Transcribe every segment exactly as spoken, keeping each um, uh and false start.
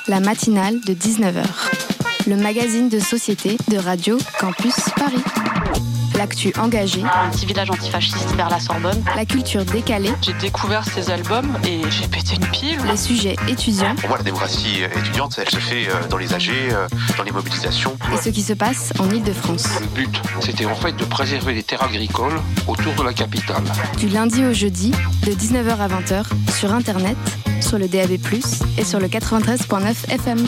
La matinale de dix-neuf heures. Le magazine de société de Radio Campus Paris. L'actu engagée. Un petit village antifasciste vers la Sorbonne. La culture décalée. J'ai découvert ces albums et j'ai pété une pile. Les sujets étudiants. Pour moi, la démocratie étudiante, elle se fait dans les A G, dans les mobilisations. Et ce qui se passe en Île-de-France. Le but, c'était en fait de préserver les terres agricoles autour de la capitale. Du lundi au jeudi, de dix-neuf heures à vingt heures, sur Internet, sur le D A B plus, et sur le quatre-vingt-treize virgule neuf F M.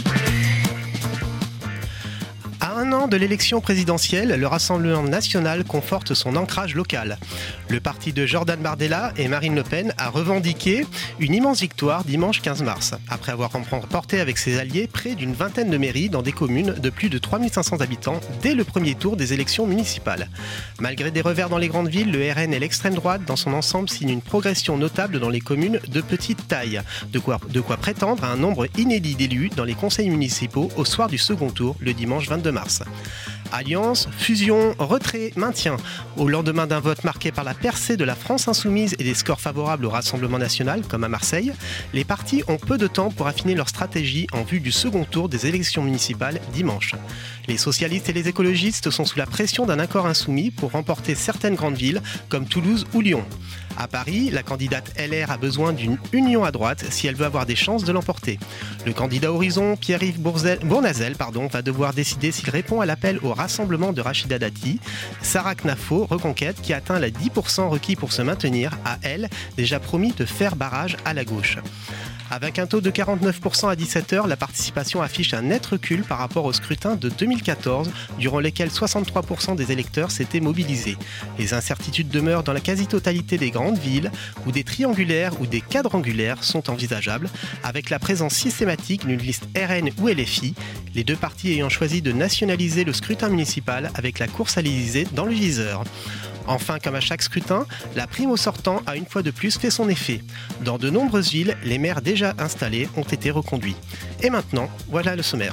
À un an de l'élection présidentielle, le Rassemblement national conforte son ancrage local. Le parti de Jordan Bardella et Marine Le Pen a revendiqué une immense victoire dimanche quinze mars, après avoir remporté avec ses alliés près d'une vingtaine de mairies dans des communes de plus de trois mille cinq cents habitants dès le premier tour des élections municipales. Malgré des revers dans les grandes villes, le R N et l'extrême droite dans son ensemble signent une progression notable dans les communes de petite taille. De quoi, de quoi prétendre à un nombre inédit d'élus dans les conseils municipaux au soir du second tour, le dimanche vingt-deux mars. Alliance, fusion, retrait, maintien. Au lendemain d'un vote marqué par la percée de la France insoumise et des scores favorables au Rassemblement national, comme à Marseille, les partis ont peu de temps pour affiner leur stratégie en vue du second tour des élections municipales dimanche. Les socialistes et les écologistes sont sous la pression d'un accord insoumis pour remporter certaines grandes villes comme Toulouse ou Lyon. À Paris, la candidate L R a besoin d'une union à droite si elle veut avoir des chances de l'emporter. Le candidat Horizon, Pierre-Yves Bourzel, Bournazel, pardon, va devoir décider s'il répond à l'appel au rassemblement de Rachida Dati. Sarah Knafo, Reconquête, qui atteint les dix pour cent requis pour se maintenir, a, elle, déjà promis de faire barrage à la gauche. Avec un taux de quarante-neuf pour cent à dix-sept heures, la participation affiche un net recul par rapport au scrutin de deux mille quatorze, durant lequel soixante-trois pour cent des électeurs s'étaient mobilisés. Les incertitudes demeurent dans la quasi-totalité des grandes villes, où des triangulaires ou des quadrangulaires sont envisageables, avec la présence systématique d'une liste R N ou L F I, les deux partis ayant choisi de nationaliser le scrutin municipal avec la course à l'Élysée dans le viseur. Enfin, comme à chaque scrutin, la prime au sortant a une fois de plus fait son effet. Dans de nombreuses villes, les maires déjà installés ont été reconduits. Et maintenant, voilà le sommaire.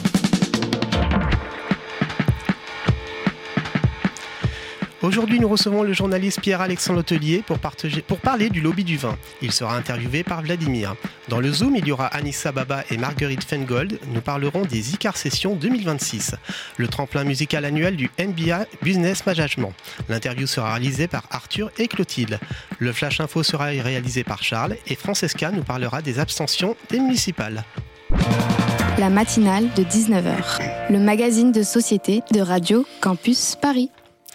Aujourd'hui, nous recevons le journaliste Pierre-Alexandre Letellier pour, partager, pour parler du lobby du vin. Il sera interviewé par Vladimir. Dans le Zoom, il y aura Anissa Baba et Marguerite Fengold. Nous parlerons des Icar Sessions deux mille vingt-six, le tremplin musical annuel du M B A Business Management. L'interview sera réalisée par Arthur et Clotilde. Le Flash Info sera réalisé par Charles et Francesca nous parlera des abstentions des municipales. La matinale de dix-neuf heures. Le magazine de société de Radio Campus Paris.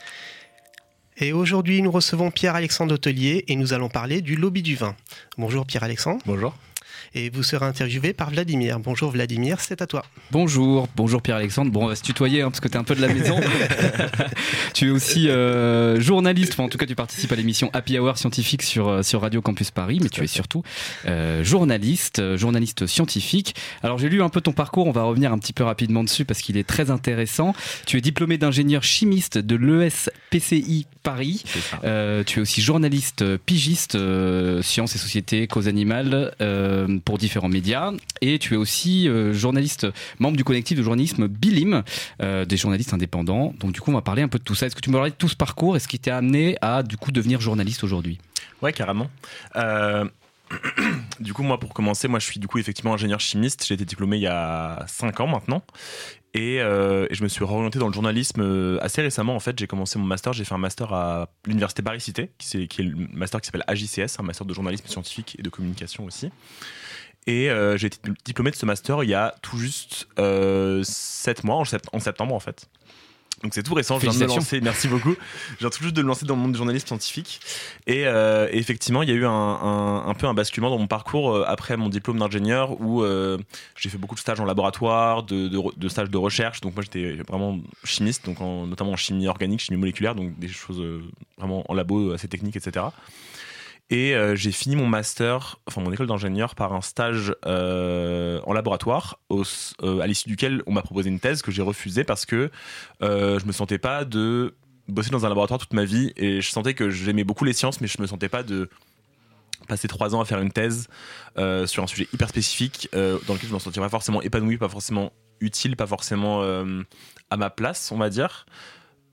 Et aujourd'hui, nous recevons Pierre-Alexandre Letellier et nous allons parler du lobby du vin. Bonjour Pierre-Alexandre. Bonjour. Et vous serez interviewé par Vladimir. Bonjour Vladimir, c'est à toi. Bonjour, bonjour Pierre-Alexandre. Bon, on va se tutoyer hein, parce que tu es un peu de la maison. Tu es aussi euh, journaliste, enfin en tout cas tu participes à l'émission Happy Hour scientifique sur, sur Radio Campus Paris, mais tu es surtout euh, journaliste, journaliste scientifique. Alors j'ai lu un peu ton parcours, on va revenir un petit peu rapidement dessus parce qu'il est très intéressant. Tu es diplômé d'ingénieur chimiste de l'E S P C I Paris. Euh, tu es aussi journaliste pigiste, euh, sciences et société, cause animale, euh, pour différents médias, et tu es aussi euh, journaliste, membre du collectif de journalisme Bilim, euh, des journalistes indépendants. Donc du coup on va parler un peu de tout ça. Est-ce que tu me parler de tout ce parcours et ce qui t'a amené à du coup devenir journaliste aujourd'hui? Ouais, carrément. Euh... Du coup, moi, pour commencer, moi, je suis du coup effectivement ingénieur chimiste. J'ai été diplômé il y a cinq ans maintenant. Et, euh, et je me suis orienté dans le journalisme assez récemment. En fait, j'ai commencé mon master. J'ai fait un master à l'université Paris-Cité, qui, c'est, qui est le master qui s'appelle A J C S, un master de journalisme scientifique et de communication aussi. Et euh, j'ai été diplômé de ce master il y a tout juste euh, sept mois, en, sept, en septembre en fait. Donc c'est tout récent, je viens de me lancer, merci beaucoup. Je viens tout juste de me lancer dans le monde du journalisme scientifique. Et, euh, et effectivement, il y a eu un, un, un peu un basculement dans mon parcours euh, après mon diplôme d'ingénieur où euh, j'ai fait beaucoup de stages en laboratoire, de, de, de stages de recherche. Donc moi j'étais vraiment chimiste, donc en, notamment en chimie organique, chimie moléculaire, donc des choses euh, vraiment en labo assez techniques, et cetera. Et euh, j'ai fini mon master, enfin mon école d'ingénieur par un stage euh, en laboratoire au, euh, à l'issue duquel on m'a proposé une thèse que j'ai refusée parce que euh, je me sentais pas de bosser dans un laboratoire toute ma vie et je sentais que j'aimais beaucoup les sciences mais je me sentais pas de passer trois ans à faire une thèse euh, sur un sujet hyper spécifique euh, dans lequel je me sentirais pas forcément épanoui, pas forcément utile, pas forcément euh, à ma place, on va dire.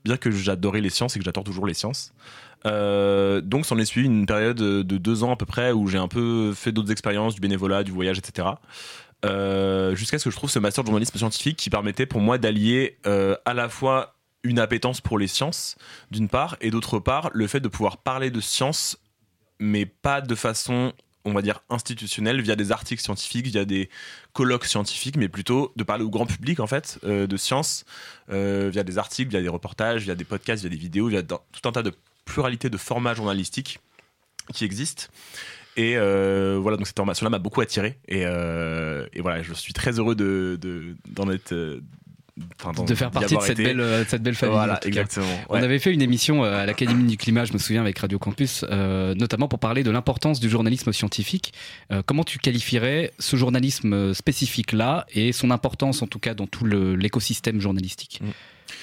bien que j'adorais les sciences et que j'adore toujours les sciences. Euh, donc s'en est suivi une période de deux ans à peu près où j'ai un peu fait d'autres expériences, du bénévolat, du voyage, et cetera. Euh, jusqu'à ce que je trouve ce master de journalisme scientifique qui permettait pour moi d'allier euh, à la fois une appétence pour les sciences d'une part et d'autre part le fait de pouvoir parler de sciences mais pas de façon on va dire institutionnelle via des articles scientifiques, via des colloques scientifiques, mais plutôt de parler au grand public en fait euh, de sciences euh, via des articles, via des reportages, via des podcasts, via des vidéos, via tout un tas de pluralité de formats journalistiques qui existent. Et euh, voilà, donc cette formation-là m'a beaucoup attiré. Et, euh, et voilà, je suis très heureux de, de, d'en être. Euh, Enfin, de faire partie de cette, belle, de cette belle famille. Voilà, exactement. Ouais. On avait fait une émission à l'Académie du Climat, je me souviens, avec Radio Campus, euh, notamment pour parler de l'importance du journalisme scientifique. Euh, comment tu qualifierais ce journalisme spécifique-là et son importance, en tout cas, dans tout le, l'écosystème journalistique ? mmh.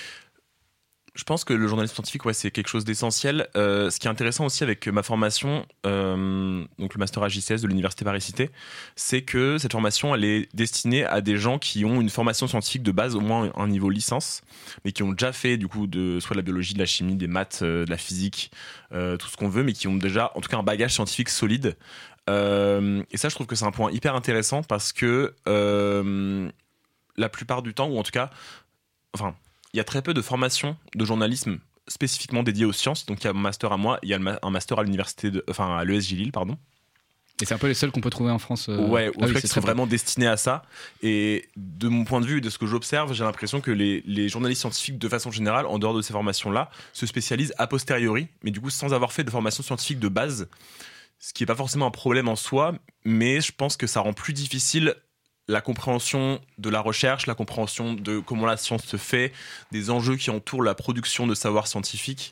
Je pense que le journalisme scientifique, ouais, c'est quelque chose d'essentiel. Euh, ce qui est intéressant aussi avec ma formation, euh, donc le master A J C S de l'Université Paris-Cité, c'est que cette formation, elle est destinée à des gens qui ont une formation scientifique de base, au moins un niveau licence, mais qui ont déjà fait du coup de soit de la biologie, de la chimie, des maths, euh, de la physique, euh, tout ce qu'on veut, mais qui ont déjà, en tout cas, un bagage scientifique solide. Euh, et ça, je trouve que c'est un point hyper intéressant parce que euh, la plupart du temps, ou en tout cas, enfin. Il y a très peu de formations de journalisme spécifiquement dédiées aux sciences. Donc il y a un master à moi, il y a un master à l'université, de, enfin à l'E S J Lille, pardon. Et c'est un peu les seuls qu'on peut trouver en France. Euh... Ouais, ah oui, qui serait vraiment destiné à ça. Et de mon point de vue, de ce que j'observe, j'ai l'impression que les, les journalistes scientifiques, de façon générale, en dehors de ces formations-là, se spécialisent a posteriori, mais du coup sans avoir fait de formation scientifique de base, ce qui n'est pas forcément un problème en soi, mais je pense que ça rend plus difficile la compréhension de la recherche, la compréhension de comment la science se fait, des enjeux qui entourent la production de savoir scientifique.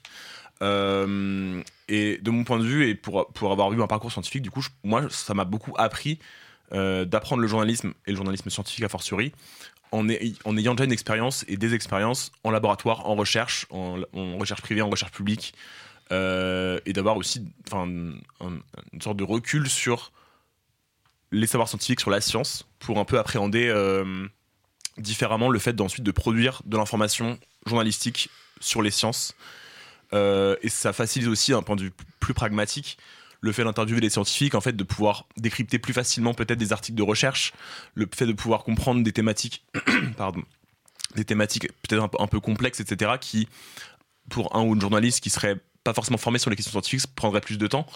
Euh, et de mon point de vue, et pour, pour avoir eu un parcours scientifique, du coup, je, moi, ça m'a beaucoup appris euh, d'apprendre le journalisme et le journalisme scientifique a fortiori, en, ay- en ayant déjà une expérience et des expériences en laboratoire, en recherche, en, en recherche privée, en recherche publique, euh, et d'avoir aussi un, un, une sorte de recul sur les savoirs scientifiques, sur la science, pour un peu appréhender euh, différemment le fait d'ensuite de produire de l'information journalistique sur les sciences. Euh, et ça facilite aussi, d'un point de vue plus pragmatique, le fait d'interviewer des scientifiques, en fait, de pouvoir décrypter plus facilement peut-être des articles de recherche, le fait de pouvoir comprendre des thématiques, pardon, des thématiques peut-être un peu, un peu complexes, et cetera, qui, pour un ou une journaliste qui serait pas forcément formé sur les questions scientifiques, prendrait plus de temps.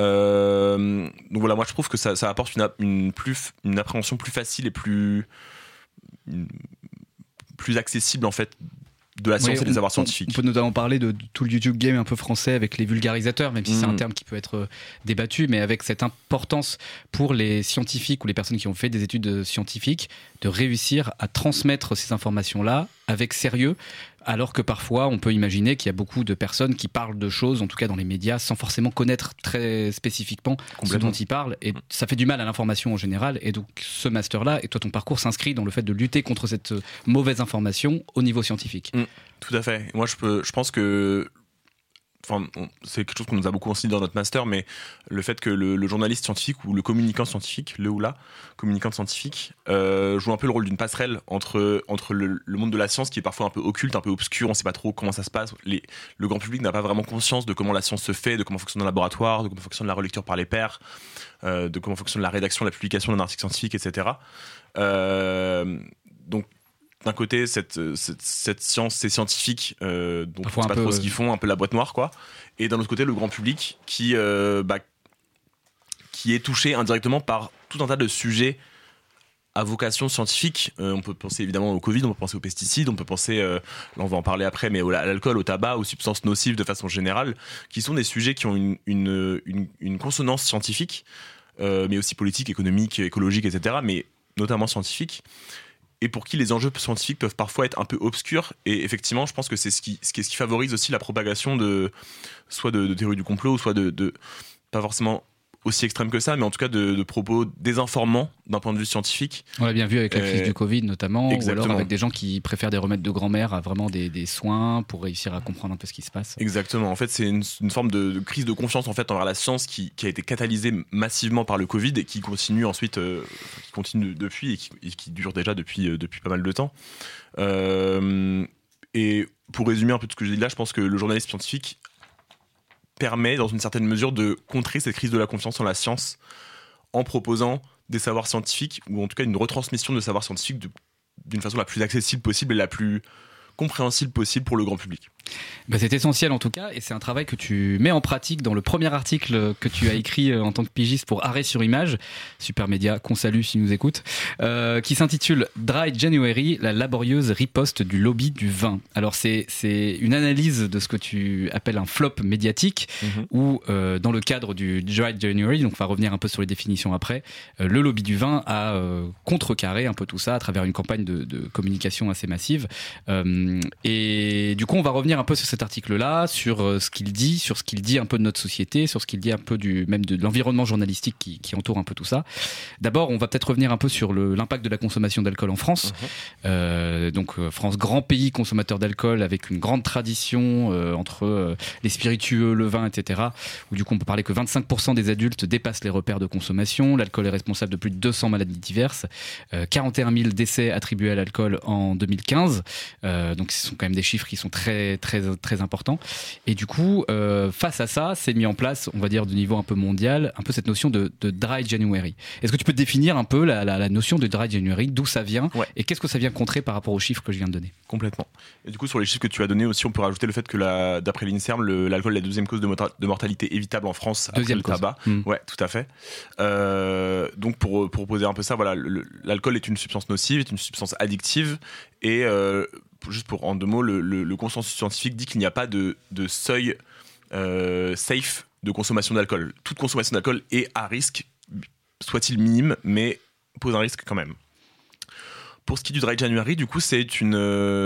Euh, donc voilà, moi je trouve que ça, ça apporte une, une, plus, une appréhension plus facile et plus, une, plus accessible en fait de la science oui, et des savoirs scientifiques. On peut notamment parler de, de tout le YouTube game un peu français avec les vulgarisateurs, même si mmh. c'est un terme qui peut être débattu, mais avec cette importance pour les scientifiques ou les personnes qui ont fait des études scientifiques de réussir à transmettre ces informations-là avec sérieux, alors que parfois on peut imaginer qu'il y a beaucoup de personnes qui parlent de choses, en tout cas dans les médias, sans forcément connaître très spécifiquement ce dont ils parlent, et ça fait du mal à l'information en général. Et donc ce master-là, et toi ton parcours s'inscrit dans le fait de lutter contre cette mauvaise information au niveau scientifique. Mmh, tout à fait. Moi je, peux, je pense que Enfin, c'est quelque chose qu'on nous a beaucoup enseigné dans notre master, mais le fait que le, le journaliste scientifique ou le communicant scientifique, le ou la communicante scientifique, euh, joue un peu le rôle d'une passerelle entre, entre le, le monde de la science qui est parfois un peu occulte, un peu obscur, on ne sait pas trop comment ça se passe. Les, le grand public n'a pas vraiment conscience de comment la science se fait, de comment fonctionne un laboratoire, de comment fonctionne la relecture par les pairs, euh, de comment fonctionne la rédaction, la publication d'un article scientifique, et cetera. Euh, donc, d'un côté, cette, cette, cette science, ces scientifiques, euh, dont on ne sait pas trop ce qu'ils font, un peu la boîte noire, quoi. Et d'un autre côté, le grand public qui, euh, bah, qui est touché indirectement par tout un tas de sujets à vocation scientifique. Euh, on peut penser évidemment au Covid, on peut penser aux pesticides, on peut penser, euh, là on va en parler après, mais au, à l'alcool, au tabac, aux substances nocives de façon générale, qui sont des sujets qui ont une, une, une, une consonance scientifique, euh, mais aussi politique, économique, écologique, et cetera, mais notamment scientifique. Et pour qui les enjeux scientifiques peuvent parfois être un peu obscurs. Et effectivement, je pense que c'est ce qui, ce qui, ce qui favorise aussi la propagation de soit de, de théories du complot, soit de, de pas forcément aussi extrême que ça, mais en tout cas de, de propos désinformants d'un point de vue scientifique. On l'a bien vu avec la crise euh, du Covid notamment, exactement. Ou alors avec des gens qui préfèrent des remèdes de grand-mère à vraiment des, des soins pour réussir à comprendre un peu ce qui se passe. Exactement. En fait, c'est une, une forme de, de crise de confiance en fait envers la science qui, qui a été catalysée massivement par le Covid et qui continue ensuite, euh, qui continue depuis et qui, et qui dure déjà depuis, euh, depuis pas mal de temps. Euh, et pour résumer un peu tout ce que j'ai dit là, je pense que le journalisme scientifique permet, dans une certaine mesure, de contrer cette crise de la confiance en la science en proposant des savoirs scientifiques, ou en tout cas une retransmission de savoirs scientifiques de, d'une façon la plus accessible possible et la plus compréhensible possible pour le grand public. Bah c'est essentiel en tout cas, et c'est un travail que tu mets en pratique dans le premier article que tu as écrit en tant que pigiste pour Arrêt sur Image, Super Média, qu'on salue s'ils nous écoutent, euh, qui s'intitule Dry January, la laborieuse riposte du lobby du vin. Alors c'est, c'est une analyse de ce que tu appelles un flop médiatique, mmh. où euh, dans le cadre du Dry January, donc on va revenir un peu sur les définitions après, euh, le lobby du vin a euh, contrecarré un peu tout ça à travers une campagne de, de communication assez massive. Euh, et du coup on va revenir un peu sur cet article-là, sur euh, ce qu'il dit, sur ce qu'il dit un peu de notre société, sur ce qu'il dit un peu du même de, de l'environnement journalistique qui, qui entoure un peu tout ça. D'abord, on va peut-être revenir un peu sur le, l'impact de la consommation d'alcool en France. Mmh. Euh, donc euh, France, grand pays consommateur d'alcool avec une grande tradition euh, entre euh, les spiritueux, le vin, et cetera. Où du coup, on peut parler que vingt-cinq pour cent des adultes dépassent les repères de consommation. L'alcool est responsable de plus de deux cents maladies diverses, euh, quarante et un mille décès attribués à l'alcool en deux mille quinze. Euh, donc, ce sont quand même des chiffres qui sont très très très important. Et du coup, euh, face à ça, c'est mis en place, on va dire, de niveau un peu mondial, un peu cette notion de, de Dry January. Est-ce que tu peux définir un peu la, la, la notion de Dry January, d'où ça vient, ouais. et qu'est-ce que ça vient contrer par rapport aux chiffres que je viens de donner? Complètement. Et du coup, sur les chiffres que tu as donnés aussi, on peut rajouter le fait que la, d'après l'INSERM, le, l'alcool est la deuxième cause de, mota- de mortalité évitable en France deuxième après le cause. tabac. Mmh. Ouais, tout à fait. Euh, donc, pour, pour poser un peu ça, voilà, le, l'alcool est une substance nocive, est une substance addictive, et euh, juste pour en deux mots, le, le, le consensus scientifique dit qu'il n'y a pas de, de seuil euh, safe de consommation d'alcool. Toute consommation d'alcool est à risque, soit-il minime, mais pose un risque quand même. Pour ce qui est du Dry January, du coup, c'est une,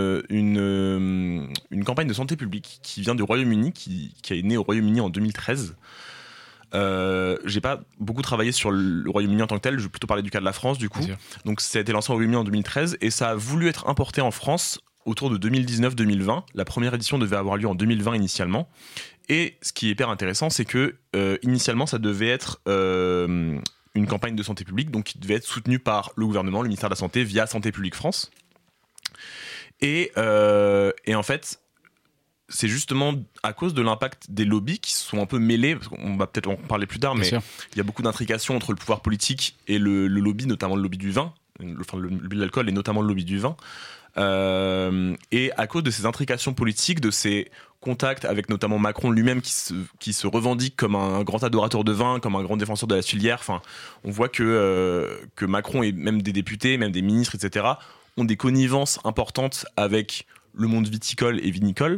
une, une campagne de santé publique qui vient du Royaume-Uni, qui, qui est née au Royaume-Uni en deux mille treize. Euh, j'ai pas beaucoup travaillé sur le Royaume-Uni en tant que tel, je vais plutôt parler du cas de la France, du coup. Donc, ça a été lancé au Royaume-Uni en deux mille treize et ça a voulu être importé en France autour de deux mille dix-neuf deux mille vingt. La première édition devait avoir lieu en deux mille vingt initialement. Et ce qui est hyper intéressant, c'est que euh, initialement, ça devait être euh, une campagne de santé publique, donc qui devait être soutenue par le gouvernement, le ministère de la Santé, via Santé publique France. Et, euh, et en fait, c'est justement à cause de l'impact des lobbies qui se sont un peu mêlés, parce qu'on va peut-être en parler plus tard, mais il y a beaucoup d'intrications entre le pouvoir politique et le, le lobby, notamment le lobby du vin, le, enfin le lobby de l'alcool et notamment le lobby du vin. Euh, et à cause de ces intrications politiques, de ces contacts avec notamment Macron lui-même qui se, qui se revendique comme un grand adorateur de vin, comme un grand défenseur de la filière, enfin, on voit que, euh, que Macron et même des députés, même des ministres, et cetera, ont des connivences importantes avec le monde viticole et vinicole.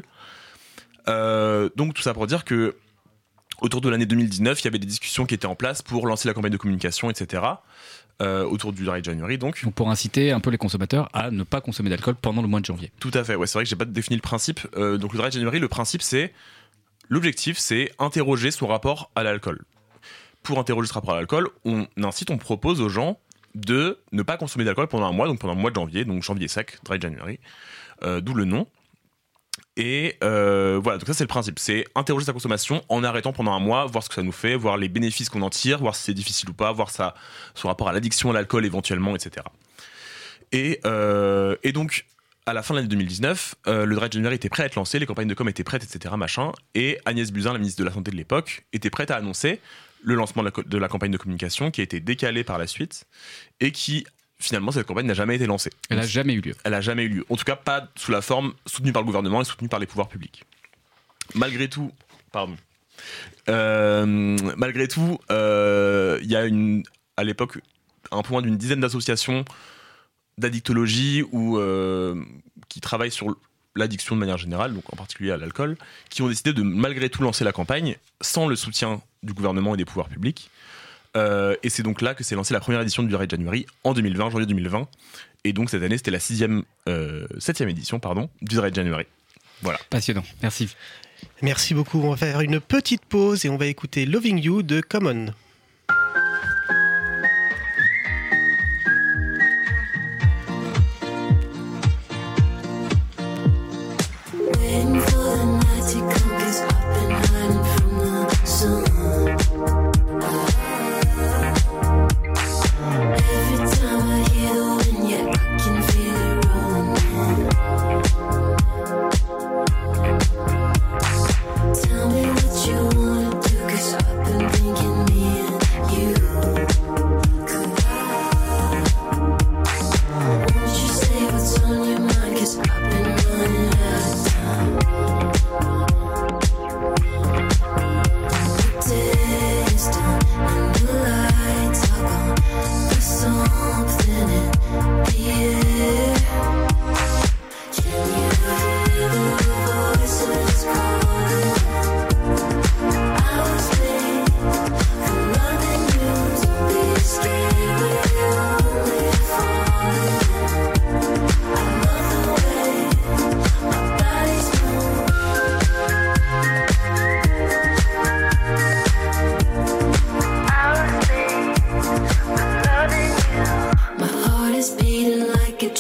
Euh, donc tout ça pour dire que autour de l'année deux mille dix-neuf, il y avait des discussions qui étaient en place pour lancer la campagne de communication, et cetera. Euh, autour du Dry January, donc. donc pour inciter un peu les consommateurs à ne pas consommer d'alcool pendant le mois de janvier. Tout à fait, ouais, c'est vrai que j'ai pas défini le principe. Euh, donc le Dry January, le principe c'est, l'objectif c'est interroger son rapport à l'alcool. Pour interroger ce rapport à l'alcool, on incite, on propose aux gens de ne pas consommer d'alcool pendant un mois, donc pendant le mois de janvier, donc janvier sec, Dry January, euh, d'où le nom. Et euh, voilà, donc ça c'est le principe, c'est interroger sa consommation en arrêtant pendant un mois, voir ce que ça nous fait, voir les bénéfices qu'on en tire, voir si c'est difficile ou pas, voir ça, son rapport à l'addiction à l'alcool éventuellement, et cetera. Et, euh, et donc, à la fin de l'année deux mille dix-neuf, euh, le Dry January était prêt à être lancé, les campagnes de com étaient prêtes, et cetera. Machin, et Agnès Buzyn, la ministre de la Santé de l'époque, était prête à annoncer le lancement de la, de la campagne de communication qui a été décalée par la suite et qui... Finalement, cette campagne n'a jamais été lancée. Elle n'a jamais eu lieu. Elle n'a jamais eu lieu. En tout cas, pas sous la forme soutenue par le gouvernement et soutenue par les pouvoirs publics. Malgré tout, pardon. Euh, malgré tout, il euh, y a une, à l'époque un peu moins d'une dizaine d'associations d'addictologie ou euh, qui travaillent sur l'addiction de manière générale, donc en particulier à l'alcool, qui ont décidé de malgré tout lancer la campagne sans le soutien du gouvernement et des pouvoirs publics. Euh, et c'est donc là que s'est lancée la première édition du Dry January en deux mille vingt, janvier deux mille vingt. Et donc cette année, c'était la sixième, euh, septième édition pardon, du Dry January. Voilà. Passionnant, merci. Merci beaucoup. On va faire une petite pause et on va écouter Loving You de Common.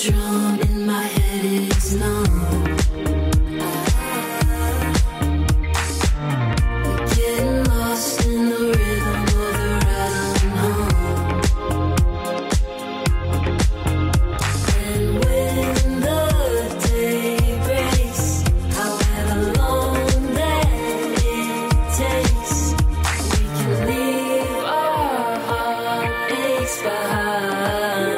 drum in my head is numb. Getting lost in the rhythm of the rhythm hum. And when the day breaks, however long that it takes, we can leave our heartaches behind.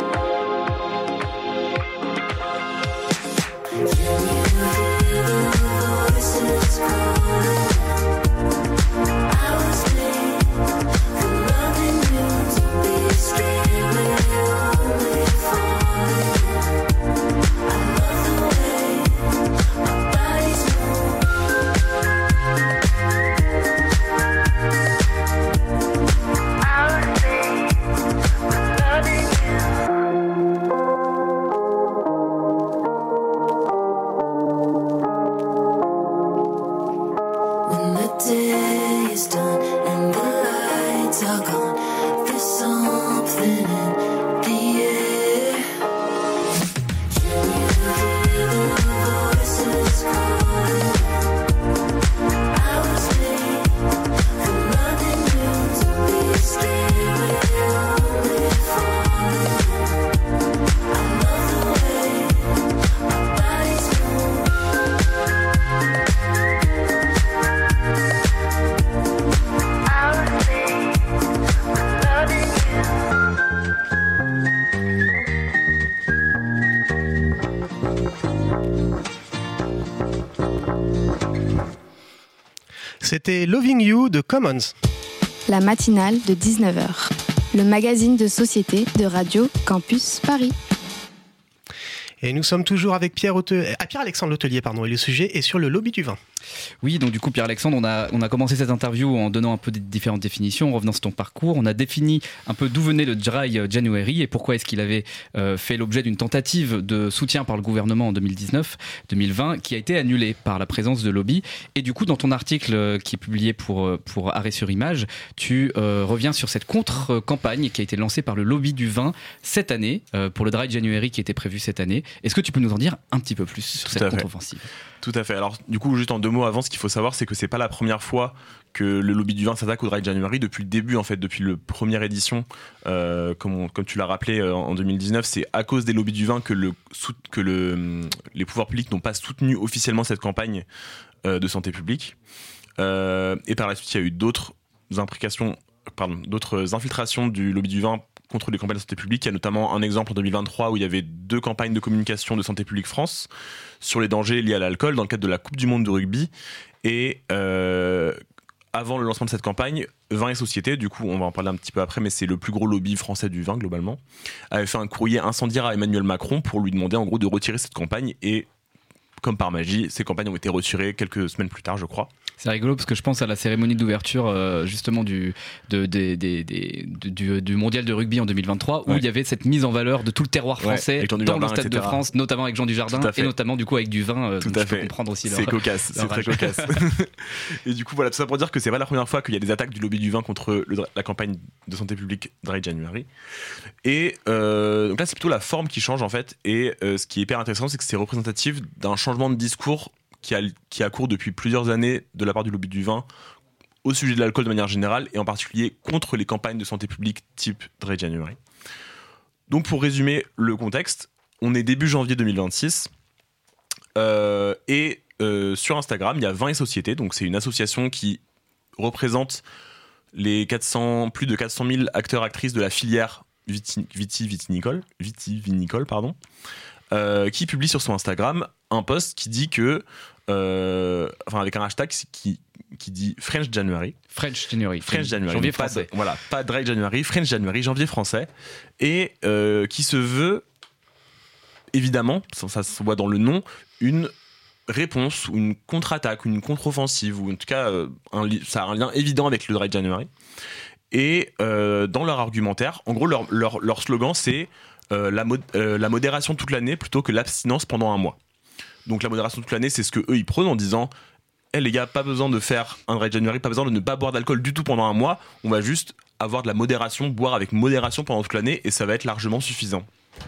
Can you hear the voices calling? I was made for loving you, don't be scared, we're only falling. I love the way our bodies move. I was made for loving you. When the day is done and the lights are gone, there's something in the air. Can you hear the voices calling? I was made for loving you, don't be scared, we're only falling. I love the way our bodies move. I was made for loving you. C'était Loving You de Commons. La matinale de dix-neuf heures. Le magazine de société de Radio Campus Paris. Et nous sommes toujours avec Pierre, Aute... ah, Pierre-Alexandre Letellier, pardon, et le sujet est sur le lobby du vin. Oui, donc du coup, Pierre-Alexandre, on a, on a commencé cette interview en donnant un peu des différentes définitions, en revenant sur ton parcours. On a défini un peu d'où venait le Dry January et pourquoi est-ce qu'il avait euh, fait l'objet d'une tentative de soutien par le gouvernement en deux mille dix-neuf deux mille vingt qui a été annulée par la présence de lobby. Et du coup, dans ton article qui est publié pour, pour Arrêt sur Image, tu euh, reviens sur cette contre-campagne qui a été lancée par le lobby du vin cette année, euh, pour le Dry January qui était prévu cette année. Est-ce que tu peux nous en dire un petit peu plus sur Tout cette à fait. contre-offensive ? Tout à fait. Alors, du coup, juste en deux mots avant, ce qu'il faut savoir, c'est que c'est pas la première fois que le lobby du vin s'attaque au Dry January. Depuis le début, en fait, depuis la première édition, euh, comme, on- comme tu l'as rappelé euh, en deux mille dix-neuf, c'est à cause des lobbies du vin que, le, sout- que le, les pouvoirs publics n'ont pas soutenu officiellement cette campagne euh, de santé publique. Euh, et par la suite, il y a eu d'autres implications, pardon, d'autres infiltrations du lobby du vin contre les campagnes de santé publique. Il y a notamment un exemple en deux mille vingt-trois où il y avait deux campagnes de communication de Santé publique France sur les dangers liés à l'alcool dans le cadre de la Coupe du monde de rugby. Et euh, avant le lancement de cette campagne, Vin et Société, du coup on va en parler un petit peu après, mais c'est le plus gros lobby français du vin globalement, avait fait un courrier incendiaire à Emmanuel Macron pour lui demander en gros de retirer cette campagne. Et comme par magie, ces campagnes ont été retirées quelques semaines plus tard, je crois. C'est rigolo parce que je pense à la cérémonie d'ouverture euh, justement du, de, des- des- des- de- du, du mondial de rugby en deux mille vingt-trois où Ouais. il y avait cette mise en valeur de tout le terroir Ouais, français avec Jean dans le Dujardin, Stade et de cetera. France, notamment avec Jean Dujardin Tout à fait. et notamment du coup avec du vin. euh, Tout donc à je peux fait. comprendre aussi leur- C'est cocasse, c'est leur très rage. cocasse. Et du coup, voilà, tout ça pour dire que c'est pas la première fois qu'il y a des attaques du lobby du vin contre le- la campagne de santé publique Dry January. Et euh, donc là, c'est plutôt la forme qui change en fait. Et euh, ce qui est hyper intéressant, c'est que c'est représentatif d'un changement de discours qui a, qui a cours depuis plusieurs années de la part du lobby du vin au sujet de l'alcool de manière générale et en particulier contre les campagnes de santé publique type Dry January. Donc pour résumer le contexte, on est début janvier deux mille vingt-six euh, et euh, sur Instagram, il y a Vin et Société, donc c'est une association qui représente les quatre cents, plus de quatre cent mille acteurs actrices de la filière viti, viti vitinicole, vitivinicole, pardon, euh, qui publie sur son Instagram un post qui dit que, euh, enfin avec un hashtag qui qui dit French January. French January. French January. Janvier Pas de- français. voilà, pas Dry January, French January, janvier français. Et euh, qui se veut, évidemment, ça, ça se voit dans le nom, une réponse ou une contre-attaque, une contre-offensive, ou en tout cas, euh, un li- ça a un lien évident avec le Dry January. Et euh, dans leur argumentaire, en gros, leur, leur, leur slogan, c'est euh, la, mod- euh, la modération toute l'année plutôt que l'abstinence pendant un mois. Donc la modération toute l'année, c'est ce que eux ils prônent en disant Eh les gars, pas besoin de faire un Dry January, pas besoin de ne pas boire d'alcool du tout pendant un mois. On va juste avoir de la modération, boire avec modération pendant toute l'année et ça va être largement suffisant.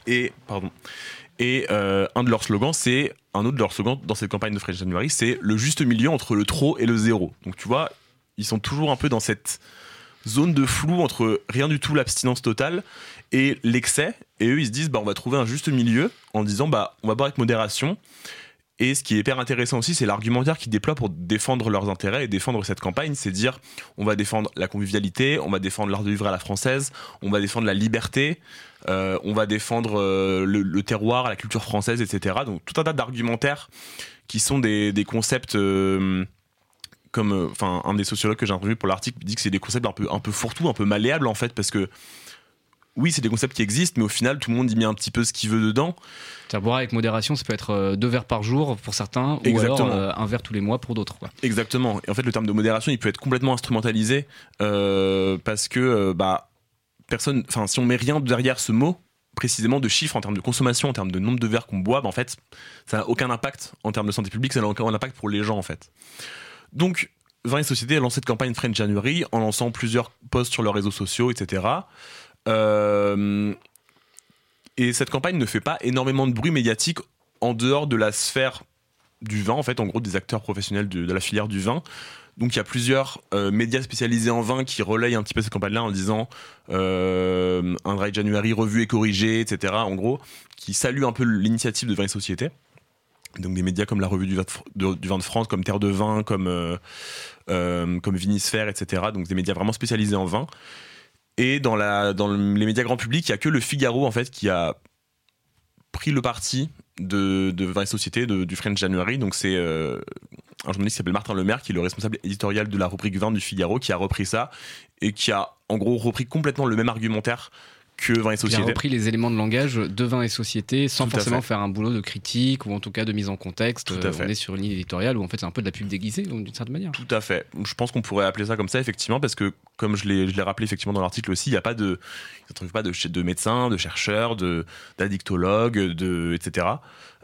Et, pardon. Et euh, un de leurs slogans, c'est un autre de leurs slogans dans cette campagne de French January, c'est le juste milieu entre le trop et le zéro. Donc tu vois, ils sont toujours un peu dans cette zone de flou entre rien du tout, l'abstinence totale, et l'excès. Et eux, ils se disent, bah, on va trouver un juste milieu en disant, bah, on va boire avec modération. Et ce qui est hyper intéressant aussi, c'est l'argumentaire qu'ils déploient pour défendre leurs intérêts et défendre cette campagne. C'est dire, on va défendre la convivialité, on va défendre l'art de vivre à la française, on va défendre la liberté, euh, on va défendre euh, le, le terroir, la culture française, et cetera. Donc tout un tas d'argumentaires qui sont des, des concepts... Euh, comme enfin euh, un des sociologues que j'ai interviewé pour l'article dit que c'est des concepts un peu, un peu fourre-tout, un peu malléables en fait, parce que oui, c'est des concepts qui existent, mais au final, tout le monde y met un petit peu ce qu'il veut dedans. C'est-à-dire boire avec modération, ça peut être euh, deux verres par jour pour certains, Exactement. ou alors euh, un verre tous les mois pour d'autres, quoi. Exactement. Et en fait, le terme de modération, il peut être complètement instrumentalisé euh, parce que euh, bah, personne, enfin, si on met rien derrière ce mot, précisément de chiffres en termes de consommation, en termes de nombre de verres qu'on boit, bah, en fait, ça n'a aucun impact en termes de santé publique, ça n'a aucun impact pour les gens, en fait. Donc, Vin et Société a lancé cette campagne French January en lançant plusieurs posts sur leurs réseaux sociaux, et cetera. Euh, et cette campagne ne fait pas énormément de bruit médiatique en dehors de la sphère du vin, en fait, en gros des acteurs professionnels de, de la filière du vin. Donc il y a plusieurs euh, médias spécialisés en vin qui relayent un petit peu cette campagne-là en disant euh, un Dry January revu et corrigé, et cetera. En gros, qui saluent un peu l'initiative de Vin et Société. Donc des médias comme la Revue du Vin de, de, du vin de France, comme Terre de Vin, comme, euh, euh, comme Vinisphère, et cetera. Donc des médias vraiment spécialisés en vin. Et dans, la, dans les médias grand public, il n'y a que le Figaro en fait, qui a pris le parti de, de Vin et Société, de, du French January. Donc c'est euh, un journaliste qui s'appelle Martin Lemaire, qui est le responsable éditorial de la rubrique vin du Figaro, qui a repris ça et qui a en gros repris complètement le même argumentaire que Vin et Société. Il a repris les éléments de langage de Vin et Société sans Tout à forcément fait. faire un boulot de critique ou en tout cas de mise en contexte. Tout à fait. On est sur une ligne éditoriale où en fait c'est un peu de la pub déguisée d'une certaine manière. Tout à fait. Je pense qu'on pourrait appeler ça comme ça, effectivement, parce que, comme je l'ai, je l'ai rappelé effectivement dans l'article aussi, il n'y a pas de, ils ne trouvent pas de, de médecins, de chercheurs, de, d'addictologues, de, et cetera.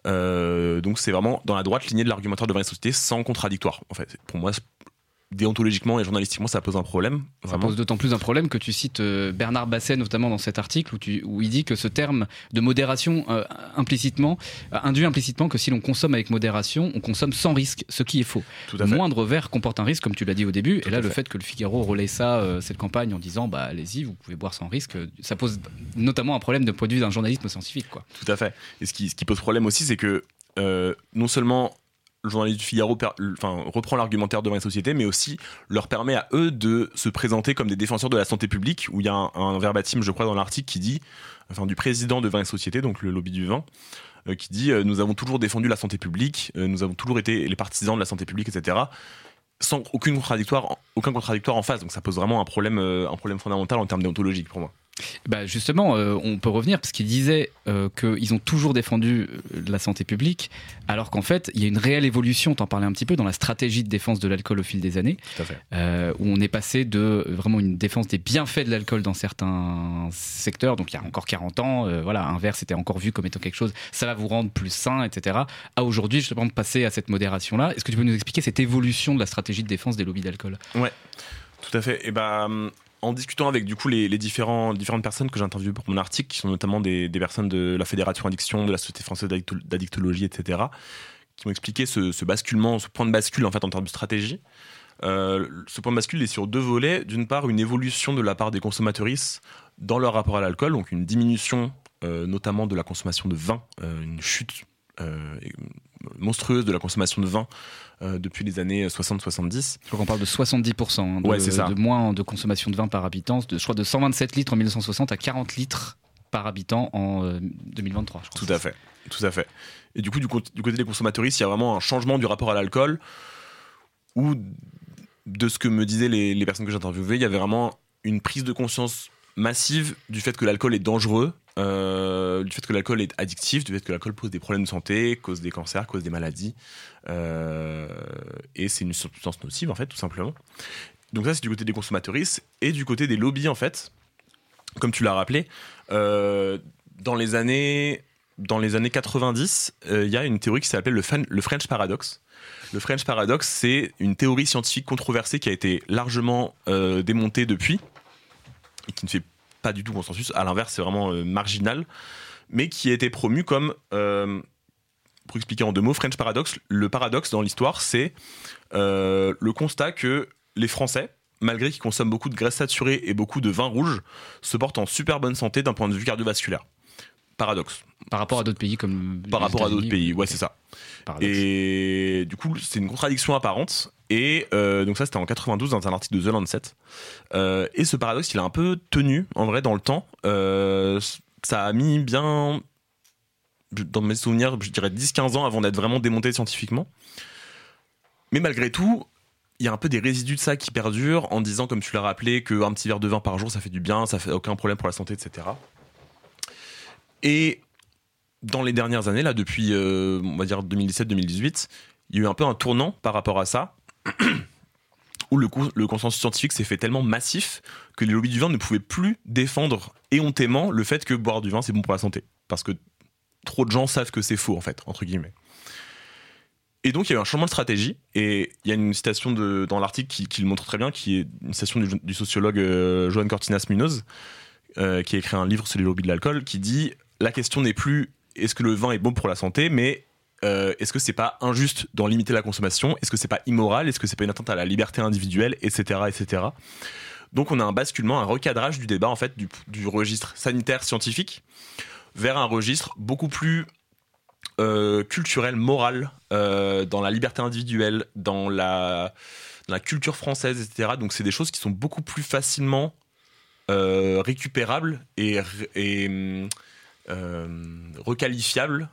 Euh, donc c'est vraiment dans la droite lignée de l'argumentaire de Vin et Société, sans contradictoire. En fait, pour moi, déontologiquement et journalistiquement, ça pose un problème. Ça Vraiment. pose d'autant plus un problème que tu cites euh, Bernard Basset notamment dans cet article où, tu, où il dit que ce terme de modération euh, implicitement euh, induit implicitement que si l'on consomme avec modération, on consomme sans risque, ce qui est faux. Tout à Le fait. moindre verre comporte un risque, comme tu l'as dit au début, Tout et là à le fait. fait que le Figaro relaie ça, euh, cette campagne en disant bah allez-y, vous pouvez boire sans risque, euh, ça pose notamment un problème de point de vue d'un journalisme scientifique, quoi. Tout à fait. Et ce qui, ce qui pose problème aussi, c'est que euh, non seulement le journaliste du Figaro per, enfin, reprend l'argumentaire de Vin et Société, mais aussi leur permet à eux de se présenter comme des défenseurs de la santé publique, où il y a un, un verbatim, je crois, dans l'article qui dit, enfin, du président de Vin et Société, donc le lobby du vin, euh, qui dit euh, nous avons toujours défendu la santé publique, euh, nous avons toujours été les partisans de la santé publique, et cetera, sans aucune contradictoire, aucun contradictoire en face. Donc ça pose vraiment un problème, euh, un problème fondamental en termes déontologiques pour moi. Bah justement, euh, on peut revenir parce qu'ils disaient euh, qu'ils ont toujours défendu euh, la santé publique, alors qu'en fait, il y a une réelle évolution, t'en parlais un petit peu, dans la stratégie de défense de l'alcool au fil des années, Tout à fait. euh, où on est passé de vraiment une défense des bienfaits de l'alcool dans certains secteurs, donc il y a encore quarante ans, euh, voilà, un verre c'était encore vu comme étant quelque chose, ça va vous rendre plus sain, et cetera, à aujourd'hui, justement, passer à cette modération-là. Est-ce que tu peux nous expliquer cette évolution de la stratégie de défense des lobbies d'alcool ? Ouais, tout à fait. Et bah, en discutant avec du coup les, les différents, différentes personnes que j'ai interviewées pour mon article, qui sont notamment des, des personnes de la Fédération Addiction, de la Société Française d'Addicto- d'Addictologie, et cetera, qui m'ont expliqué ce, ce basculement, ce point de bascule en fait en termes de stratégie. Euh, ce point de bascule est sur deux volets. D'une part, une évolution de la part des consommatrices dans leur rapport à l'alcool, donc une diminution euh, notamment de la consommation de vin, euh, une chute euh, monstrueuse de la consommation de vin euh, depuis les années soixante soixante-dix. Je crois qu'on parle de soixante-dix pour cent hein, de, Ouais, c'est ça. de moins de consommation de vin par habitant, de, je crois de cent vingt-sept litres en mille neuf cent soixante à quarante litres par habitant en euh, deux mille vingt-trois. Je crois. Tout à fait, tout à fait. Et du coup, du, co- du côté des consommateuristes, il y a vraiment un changement du rapport à l'alcool où, de ce que me disaient les, les personnes que j'ai interviewées, il y avait vraiment une prise de conscience massive du fait que l'alcool est dangereux, euh, du fait que l'alcool est addictif, du fait que l'alcool pose des problèmes de santé, cause des cancers, cause des maladies. Euh, et c'est une substance nocive, en fait, tout simplement. Donc ça, c'est du côté des consommateuristes. Et du côté des lobbies, en fait, comme tu l'as rappelé, euh, dans les années... Dans les années quatre-vingt-dix, il euh, y a une théorie qui s'appelle le, fan, le French Paradox. Le French Paradox, c'est une théorie scientifique controversée qui a été largement euh, démontée depuis et qui ne fait pas du tout consensus, à l'inverse, c'est vraiment euh, marginal, mais qui a été promu comme, euh, pour expliquer en deux mots, French Paradox. Le paradoxe dans l'histoire, c'est euh, le constat que les Français, malgré qu'ils consomment beaucoup de graisses saturées et beaucoup de vin rouge, se portent en super bonne santé d'un point de vue cardiovasculaire. Paradoxe. Par rapport à d'autres pays comme Par les rapport à d'autres États-Unis, pays, ouais, ok. c'est ça. Paradoxe. Et du coup, c'est une contradiction apparente. Et euh, donc ça, c'était en quatre-vingt-douze dans un article de The Lancet. Euh, et ce paradoxe, il a un peu tenu, en vrai, dans le temps. Euh, ça a mis bien, dans mes souvenirs, je dirais dix à quinze ans avant d'être vraiment démonté scientifiquement. Mais malgré tout, il y a un peu des résidus de ça qui perdurent en disant, comme tu l'as rappelé, qu'un petit verre de vin par jour, ça fait du bien, ça fait aucun problème pour la santé, et cetera. Et dans les dernières années, là, depuis, euh, on va dire deux mille dix-sept deux mille dix-huit, il y a eu un peu un tournant par rapport à ça, où le, coup, le consensus scientifique s'est fait tellement massif que les lobbies du vin ne pouvaient plus défendre éhontément le fait que boire du vin, c'est bon pour la santé. Parce que trop de gens savent que c'est faux, en fait, entre guillemets. Et donc, il y a eu un changement de stratégie, et il y a une citation de, dans l'article qui, qui le montre très bien, qui est une citation du, du sociologue euh, Joan Cortinas-Munoz, euh, qui a écrit un livre sur les lobbies de l'alcool, qui dit « La question n'est plus est-ce que le vin est bon pour la santé, mais euh, est-ce que c'est pas injuste d'en limiter la consommation ? Est-ce que c'est pas immoral ? Est-ce que c'est pas une atteinte à la liberté individuelle, et cetera, et cetera » Donc, on a un basculement, un recadrage du débat, en fait, du, du registre sanitaire scientifique vers un registre beaucoup plus Euh, culturel, moral, euh, dans la liberté individuelle, dans la, dans la culture française, et cetera. Donc c'est des choses qui sont beaucoup plus facilement euh, récupérables et, et euh, requalifiables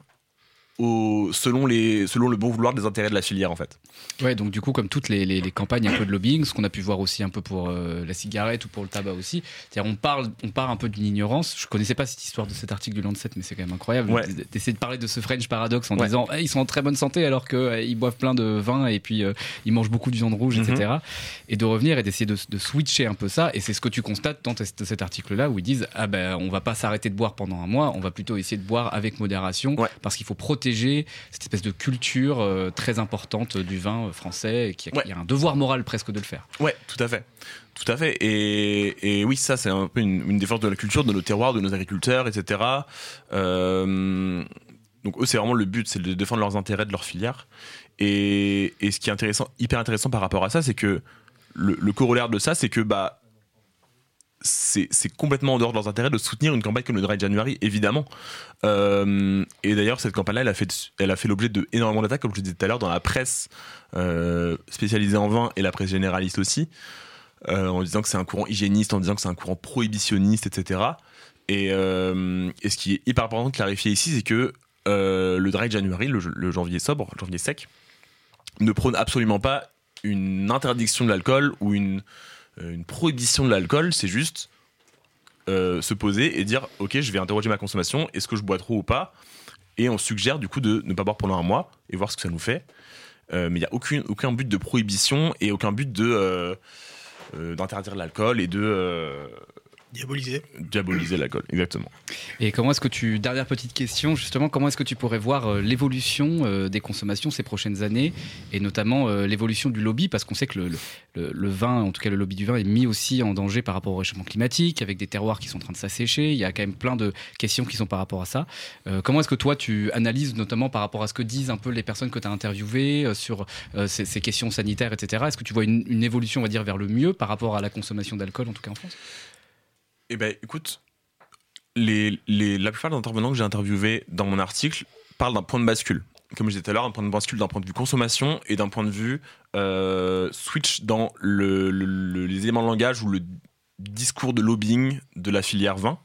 au, selon, les, selon le bon vouloir des intérêts de la filière, en fait. Ouais, donc du coup, comme toutes les, les, les campagnes un peu de lobbying, ce qu'on a pu voir aussi un peu pour euh, la cigarette ou pour le tabac aussi, c'est-à-dire on parle, on part un peu d'une ignorance. Je connaissais pas cette histoire de cet article du Lancet, mais c'est quand même incroyable Ouais. d'essayer de parler de ce French Paradox en Ouais. disant hey, ils sont en très bonne santé alors qu'ils euh, boivent plein de vin et puis euh, ils mangent beaucoup de viande rouge, Mhm. et cetera. Et de revenir et d'essayer de, de switcher un peu ça. Et c'est ce que tu constates dans t- cet article-là où ils disent ah ben on va pas s'arrêter de boire pendant un mois, on va plutôt essayer de boire avec modération Ouais. parce qu'il faut protéger cette espèce de culture euh, très importante du vin euh, français et qu'il y a, Ouais. il y a un devoir moral presque de le faire. Ouais, tout à fait. Tout à fait. Et, et oui, ça, c'est un peu une, une défense de la culture, de nos terroirs, de nos agriculteurs, et cetera. Euh, donc, eux, c'est vraiment le but, c'est de défendre leurs intérêts de leur filière. Et, et ce qui est intéressant, hyper intéressant par rapport à ça, c'est que le, le corollaire de ça, c'est que bah, c'est, c'est complètement en dehors de leurs intérêts de soutenir une campagne comme le Dry January, évidemment. Euh, et d'ailleurs, cette campagne-là, elle a fait, elle a fait l'objet de énormément d'attaques, comme je le disais tout à l'heure, dans la presse euh, spécialisée en vin et la presse généraliste aussi, euh, en disant que c'est un courant hygiéniste, en disant que c'est un courant prohibitionniste, et cetera. Et, euh, et ce qui est hyper important de clarifier ici, c'est que euh, le Dry January, le, le janvier sobre, le janvier sec, ne prône absolument pas une interdiction de l'alcool ou une une prohibition de l'alcool, c'est juste euh, se poser et dire ok, je vais interroger ma consommation, est-ce que je bois trop ou pas, et on suggère du coup de ne pas boire pendant un mois et voir ce que ça nous fait. Euh, mais il n'y a aucun, aucun but de prohibition et aucun but de euh, euh, d'interdire l'alcool et de euh, Diabolisé. diaboliser l'alcool, exactement. Et comment est-ce que tu, dernière petite question justement, comment est-ce que tu pourrais voir euh, l'évolution euh, des consommations ces prochaines années et notamment euh, l'évolution du lobby, parce qu'on sait que le, le, le vin, en tout cas le lobby du vin est mis aussi en danger par rapport au réchauffement climatique, avec des terroirs qui sont en train de s'assécher, il y a quand même plein de questions qui sont par rapport à ça. Euh, comment est-ce que toi tu analyses notamment par rapport à ce que disent un peu les personnes que tu as interviewées euh, sur euh, ces, ces questions sanitaires, et cetera. Est-ce que tu vois une, une évolution, on va dire, vers le mieux par rapport à la consommation d'alcool, en tout cas en France ? Eh ben, écoute, les, les, la plupart des intervenants que j'ai interviewés dans mon article parlent d'un point de bascule. Comme je disais tout à l'heure, un point de bascule d'un point de vue consommation et d'un point de vue euh, switch dans le, le, le, les éléments de langage ou le discours de lobbying de la filière vin.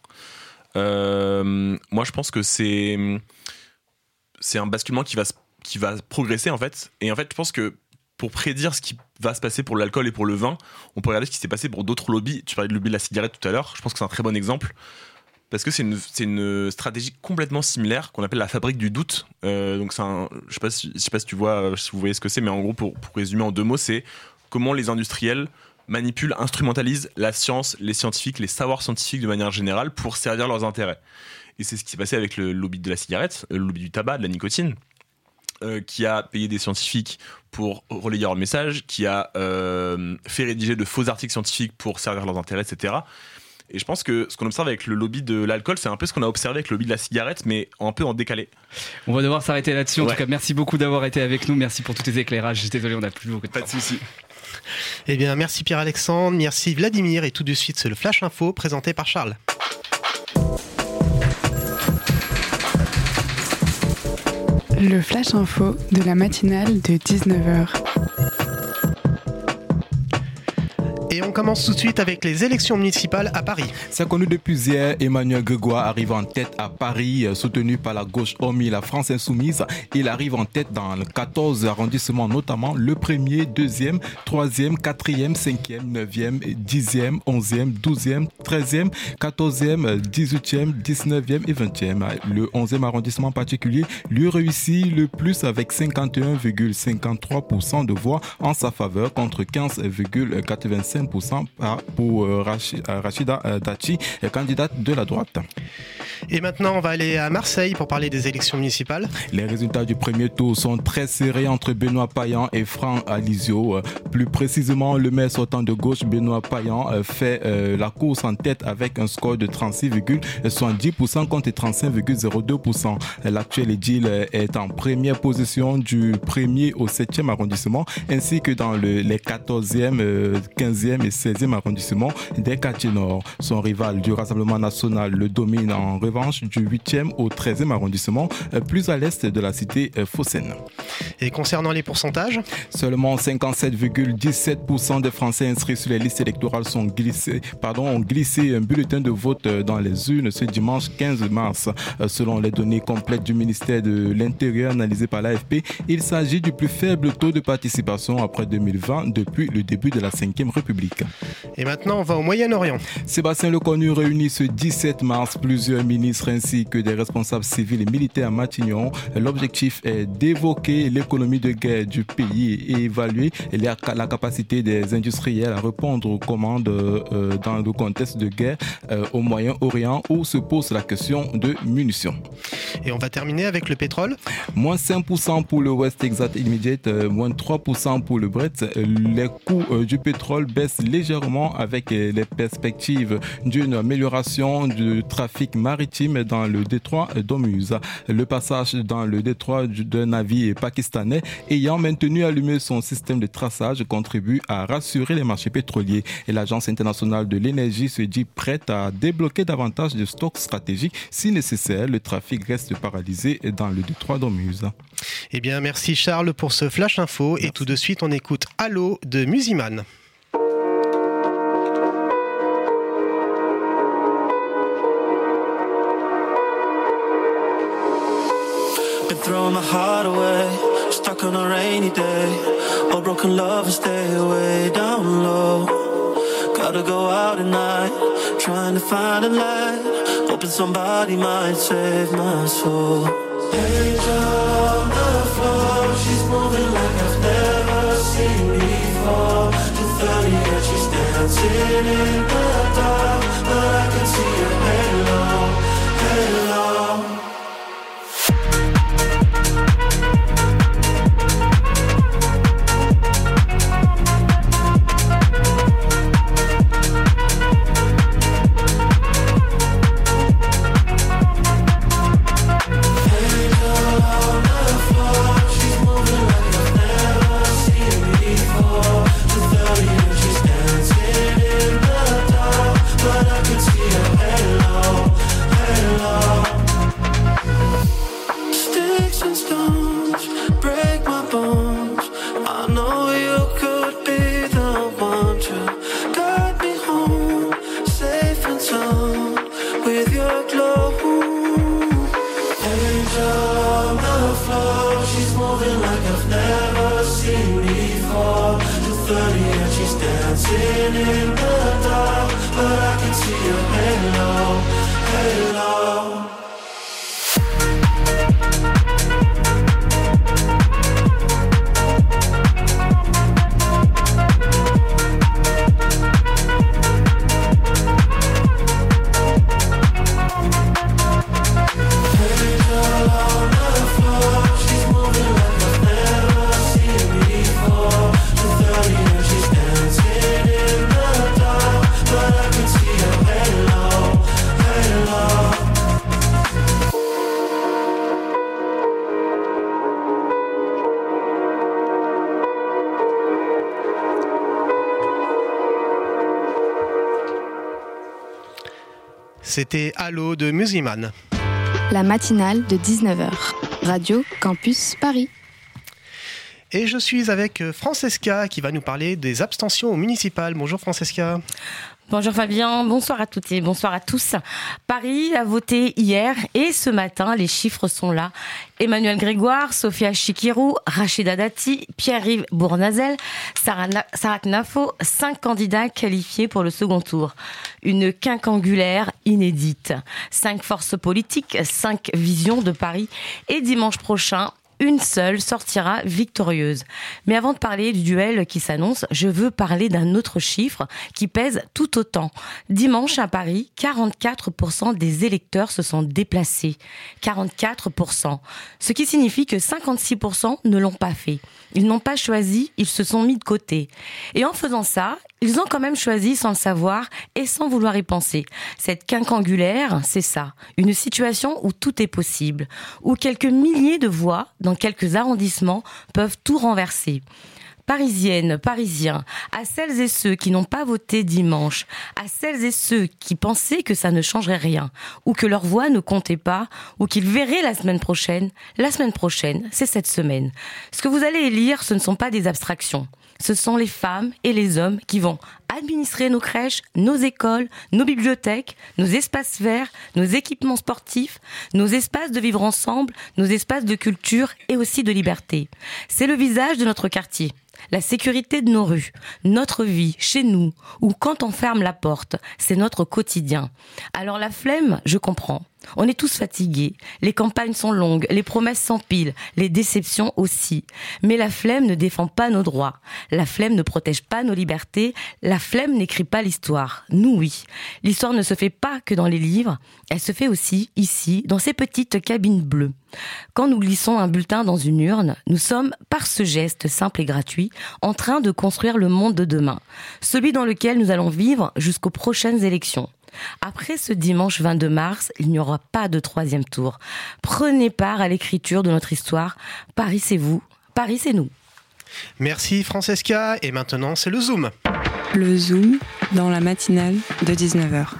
Euh, moi, je pense que c'est, c'est un basculement qui va, qui va progresser, en fait. Et en fait, je pense que pour prédire ce qui va se passer pour l'alcool et pour le vin, on peut regarder ce qui s'est passé pour d'autres lobbies. Tu parlais de lobby de la cigarette tout à l'heure, je pense que c'est un très bon exemple, parce que c'est une, c'est une stratégie complètement similaire qu'on appelle la fabrique du doute. Euh, donc c'est un, je sais pas si, je sais pas si tu vois, si vous voyez ce que c'est, mais en gros, pour, pour résumer en deux mots, c'est comment les industriels manipulent, instrumentalisent la science, les scientifiques, les savoirs scientifiques de manière générale pour servir leurs intérêts. Et c'est ce qui s'est passé avec le lobby de la cigarette, le lobby du tabac, de la nicotine. Euh, qui a payé des scientifiques pour relayer leur message, qui a euh, fait rédiger de faux articles scientifiques pour servir leurs intérêts, et cetera. Et je pense que ce qu'on observe avec le lobby de l'alcool, c'est un peu ce qu'on a observé avec le lobby de la cigarette, mais un peu en décalé. On va devoir s'arrêter là-dessus. En Ouais. tout cas, merci beaucoup d'avoir été avec nous. Merci pour tous tes éclairages. Désolé, on n'a plus beaucoup de temps. Pas de soucis. Eh bien, merci Pierre-Alexandre, merci Vladimir, et tout de suite, c'est le Flash Info présenté par Charles. Le Flash Info de la matinale de dix-neuf heures. Et on commence tout de suite avec les élections municipales à Paris. C'est connu depuis hier, Emmanuel Grégoire arrive en tête à Paris, soutenu par la gauche hormis la France Insoumise. Il arrive en tête dans le quatorze arrondissements, notamment le premier, deuxième, troisième, quatrième, cinquième, neuvième, dixième, onzième, douzième, treizième, quatorzième, dix-huitième, dix-neuvième et vingtième. Le onzième arrondissement en particulier lui réussit le plus avec cinquante et un virgule cinquante-trois pour cent de voix en sa faveur contre quinze virgule quatre-vingt-cinq pour cent pour Rachida Dati, candidate de la droite. Et maintenant, on va aller à Marseille pour parler des élections municipales. Les résultats du premier tour sont très serrés entre Benoît Payan et Franck Alizio. Plus précisément, le maire sortant de gauche, Benoît Payan, fait la course en tête avec un score de trente-six virgule soixante-dix pour cent contre trente-cinq virgule zéro deux pour cent. L'actuel édile est en première position du premier au septième arrondissement, ainsi que dans le, les quatorzième, quinzième et seizième arrondissements des quartiers nord. Son rival du Rassemblement national le domine en revanche du huitième au treizième arrondissement, plus à l'est de la cité phocéenne. Et concernant les pourcentages, seulement cinquante-sept virgule dix-sept pour cent des Français inscrits sur les listes électorales sont glissés, pardon, ont glissé un bulletin de vote dans les urnes ce dimanche quinze mars. Selon les données complètes du ministère de l'Intérieur analysées par l'A F P, il s'agit du plus faible taux de participation après deux mille vingt depuis le début de la cinquième République. Et maintenant, on va au Moyen-Orient. Sébastien Lecornu réunit ce dix-sept mars plusieurs ministres ainsi que des responsables civils et militaires à Matignon. L'objectif est d'évoquer l'économie de guerre du pays et évaluer la capacité des industriels à répondre aux commandes euh, dans le contexte de guerre euh, au Moyen-Orient où se pose la question de munitions. Et on va terminer avec le pétrole. Moins cinq pour cent pour le West Texas Intermediate, euh, moins trois pour cent pour le Brent. Les coûts euh, du pétrole baissent légèrement avec euh, les perspectives d'une amélioration du trafic maritime dans le détroit d'Ormuz. Le passage dans le détroit d'un navire pakistanais ayant maintenu allumé son système de traçage contribue à rassurer les marchés pétroliers. Et l'Agence internationale de l'énergie se dit prête à débloquer davantage de stocks stratégiques si nécessaire. Le trafic reste paralysé dans le détroit d'Ormuz. Eh bien, merci Charles pour ce flash info. Merci. Et tout de suite, on écoute Allô de Musiman. Been throwing my heart away, stuck on a rainy day. All broken love and stay away down low. Gotta go out at night, trying to find a light, hoping somebody might save my soul. Angel on the floor, she's moving like I've never seen before. two thirty and she's dancing in the dark, but I can see her halo, halo. But I can see C'était Allô de Musiman. La matinale de dix-neuf heures. Radio Campus Paris. Et je suis avec Francesca qui va nous parler des abstentions municipales. Bonjour Francesca. Bonjour Fabien, bonsoir à toutes et bonsoir à tous. Paris a voté hier et ce matin, les chiffres sont là. Emmanuel Grégoire, Sophia Chikirou, Rachida Dati, Pierre-Yves Bournazel, Sarah, Na- Sarah Knafo, cinq candidats qualifiés pour le second tour. Une quinquangulaire inédite. Cinq forces politiques, cinq visions de Paris et dimanche prochain, une seule sortira victorieuse. Mais avant de parler du duel qui s'annonce, je veux parler d'un autre chiffre qui pèse tout autant. Dimanche à Paris, quarante-quatre pour cent des électeurs se sont déplacés. quarante-quatre pour cent. Ce qui signifie que cinquante-six pour cent ne l'ont pas fait. Ils n'ont pas choisi, ils se sont mis de côté. Et en faisant ça, ils ont quand même choisi sans le savoir et sans vouloir y penser. Cette quinquangulaire, c'est ça. Une situation où tout est possible. Où quelques milliers de voix, dans quelques arrondissements, peuvent tout renverser. Parisiennes, Parisiens, à celles et ceux qui n'ont pas voté dimanche, à celles et ceux qui pensaient que ça ne changerait rien, ou que leur voix ne comptait pas, ou qu'ils verraient la semaine prochaine, la semaine prochaine, c'est cette semaine. Ce que vous allez élire, ce ne sont pas des abstractions. Ce sont les femmes et les hommes qui vont administrer nos crèches, nos écoles, nos bibliothèques, nos espaces verts, nos équipements sportifs, nos espaces de vivre ensemble, nos espaces de culture et aussi de liberté. C'est le visage de notre quartier. La sécurité de nos rues, notre vie, chez nous, ou quand on ferme la porte, c'est notre quotidien. Alors la flemme, je comprends. On est tous fatigués, les campagnes sont longues, les promesses s'empilent, les déceptions aussi. Mais la flemme ne défend pas nos droits, la flemme ne protège pas nos libertés, la flemme n'écrit pas l'histoire. Nous, oui. L'histoire ne se fait pas que dans les livres, elle se fait aussi ici, dans ces petites cabines bleues. Quand nous glissons un bulletin dans une urne, nous sommes, par ce geste simple et gratuit, en train de construire le monde de demain, celui dans lequel nous allons vivre jusqu'aux prochaines élections. Après ce dimanche vingt-deux mars, il n'y aura pas de troisième tour. Prenez part à l'écriture de notre histoire. Paris, c'est vous. Paris, c'est nous. Merci Francesca. Et maintenant, c'est le Zoom. Le Zoom dans la matinale de dix-neuf heures.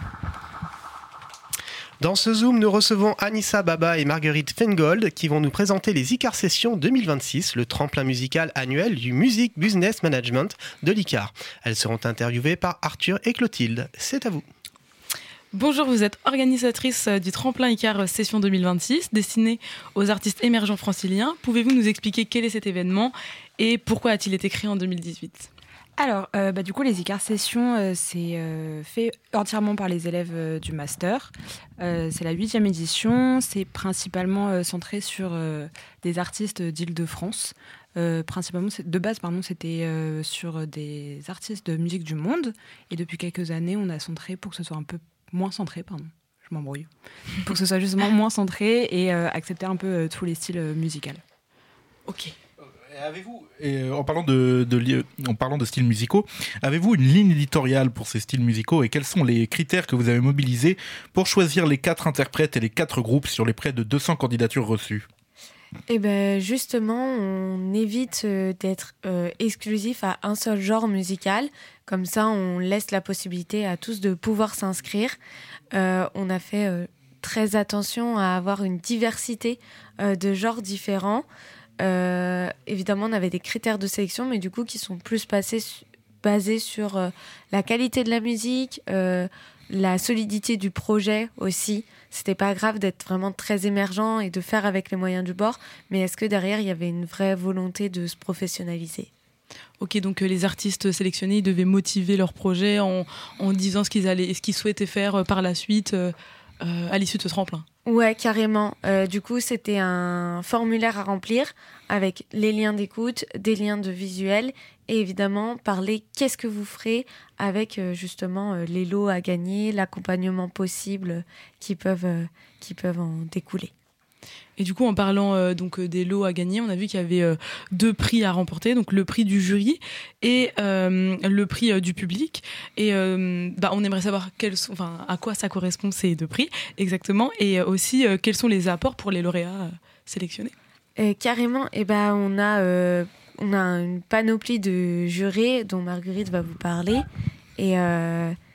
Dans ce Zoom, nous recevons Anissa Baba et Marguerite Fengold qui vont nous présenter les ICAR Sessions deux mille vingt-six, le tremplin musical annuel du Music Business Management de l'ICAR. Elles seront interviewées par Arthur et Clotilde. C'est à vous. Bonjour, vous êtes organisatrice du tremplin ICAR Session deux mille vingt-six, destiné aux artistes émergents franciliens. Pouvez-vous nous expliquer quel est cet événement et pourquoi a-t-il été créé en deux mille dix-huit ? Alors, euh, bah, du coup, les ICAR Sessions, euh, c'est euh, fait entièrement par les élèves euh, du master. Euh, c'est la huitième édition. C'est principalement euh, centré sur euh, des artistes d'Île-de-France. Euh, principalement, c'est, de base, pardon, c'était euh, sur des artistes de musique du monde. Et depuis quelques années, on a centré pour que ce soit un peu moins centré, pardon. Je m'embrouille. Pour que ce soit justement moins centré et euh, accepter un peu euh, tous les styles euh, musicaux. Ok. Avez-vous, et euh, en parlant de, de, en parlant de styles musicaux, avez-vous une ligne éditoriale pour ces styles musicaux et quels sont les critères que vous avez mobilisés pour choisir les quatre interprètes et les quatre groupes sur les près de deux cents candidatures reçues ? Eh ben justement, on évite euh, d'être euh, exclusif à un seul genre musical. Comme ça, on laisse la possibilité à tous de pouvoir s'inscrire. Euh, on a fait euh, très attention à avoir une diversité euh, de genres différents. Euh, évidemment, on avait des critères de sélection, mais du coup, qui sont plus passés, basés sur euh, la qualité de la musique, euh, la solidité du projet aussi. C'était pas grave d'être vraiment très émergent et de faire avec les moyens du bord, mais est-ce que derrière, il y avait une vraie volonté de se professionnaliser ? Ok, donc euh, les artistes sélectionnés, ils devaient motiver leur projet en, en disant ce qu'ils allaient, ce qu'ils souhaitaient faire euh, par la suite euh, euh, à l'issue de ce tremplin. Ouais, carrément. Euh, du coup, c'était un formulaire à remplir avec les liens d'écoute, des liens de visuel et évidemment parler qu'est-ce que vous ferez avec euh, justement euh, les lots à gagner, l'accompagnement possible euh, qui peuvent, euh, qui peuvent en découler. Et du coup, en parlant euh, donc euh, des lots à gagner, on a vu qu'il y avait euh, deux prix à remporter, donc le prix du jury et euh, le prix euh, du public. Et euh, bah, on aimerait savoir quels sont, enfin, à quoi ça correspond ces deux prix exactement, et euh, aussi euh, quels sont les apports pour les lauréats euh, sélectionnés. Et carrément, et ben on a euh, on a une panoplie de jurés dont Marguerite va vous parler, et euh,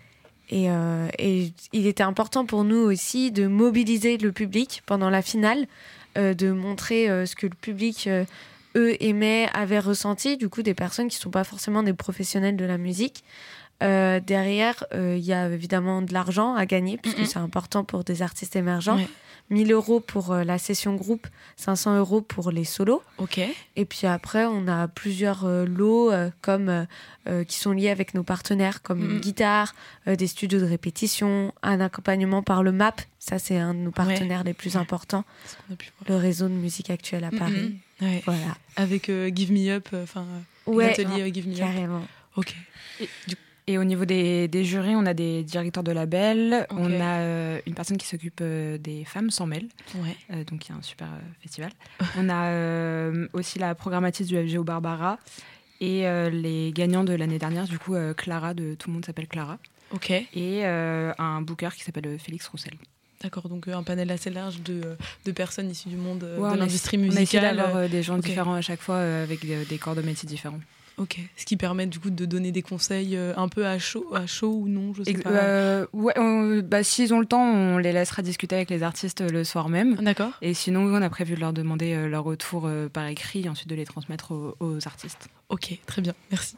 Et, euh, et il était important pour nous aussi de mobiliser le public pendant la finale, euh, de montrer euh, ce que le public, euh, eux, aimaient, avaient ressenti, du coup des personnes qui ne sont pas forcément des professionnels de la musique. Euh, derrière, il euh, y a évidemment de l'argent à gagner, puisque mm-hmm. c'est important pour des artistes émergents. Ouais. mille euros pour euh, la session groupe, cinq cents euros pour les solos. Ok. Et puis après, on a plusieurs euh, lots euh, comme, euh, euh, qui sont liés avec nos partenaires, comme mm-hmm. une guitare, euh, des studios de répétition, un accompagnement par le M A P. Ça, c'est un de nos partenaires ouais. les plus ouais. importants. Le réseau de musique actuelle à Paris. Mm-hmm. Ouais. Voilà. Avec euh, Give Me Up, enfin, euh, ouais, l'atelier ouais, Give Me carrément. Up. Ok. Et, du Et au niveau des, des jurys, on a des directeurs de label, okay. on a euh, une personne qui s'occupe euh, des femmes sans mêle, ouais. euh, donc il y a un super euh, festival. On a euh, aussi la programmatrice du F G O Barbara et euh, les gagnants de l'année dernière, du coup euh, Clara de Tout le monde s'appelle Clara. Ok. Et euh, un booker qui s'appelle Félix Roussel. D'accord, donc euh, un panel assez large de, de personnes issues du monde euh, ouais, de l'industrie musicale. musicale. On a essayé d'avoir euh, des gens okay. différents à chaque fois euh, avec des, des corps de métiers différents. Ok, ce qui permet du coup de donner des conseils euh, un peu à chaud, à chaud ou non, je sais Ex- pas. Euh, ouais, on, bah, s'ils ont le temps, on les laissera discuter avec les artistes le soir même. D'accord. Et sinon, on a prévu de leur demander euh, leur retour euh, par écrit et ensuite de les transmettre aux, aux artistes. Ok, très bien, merci.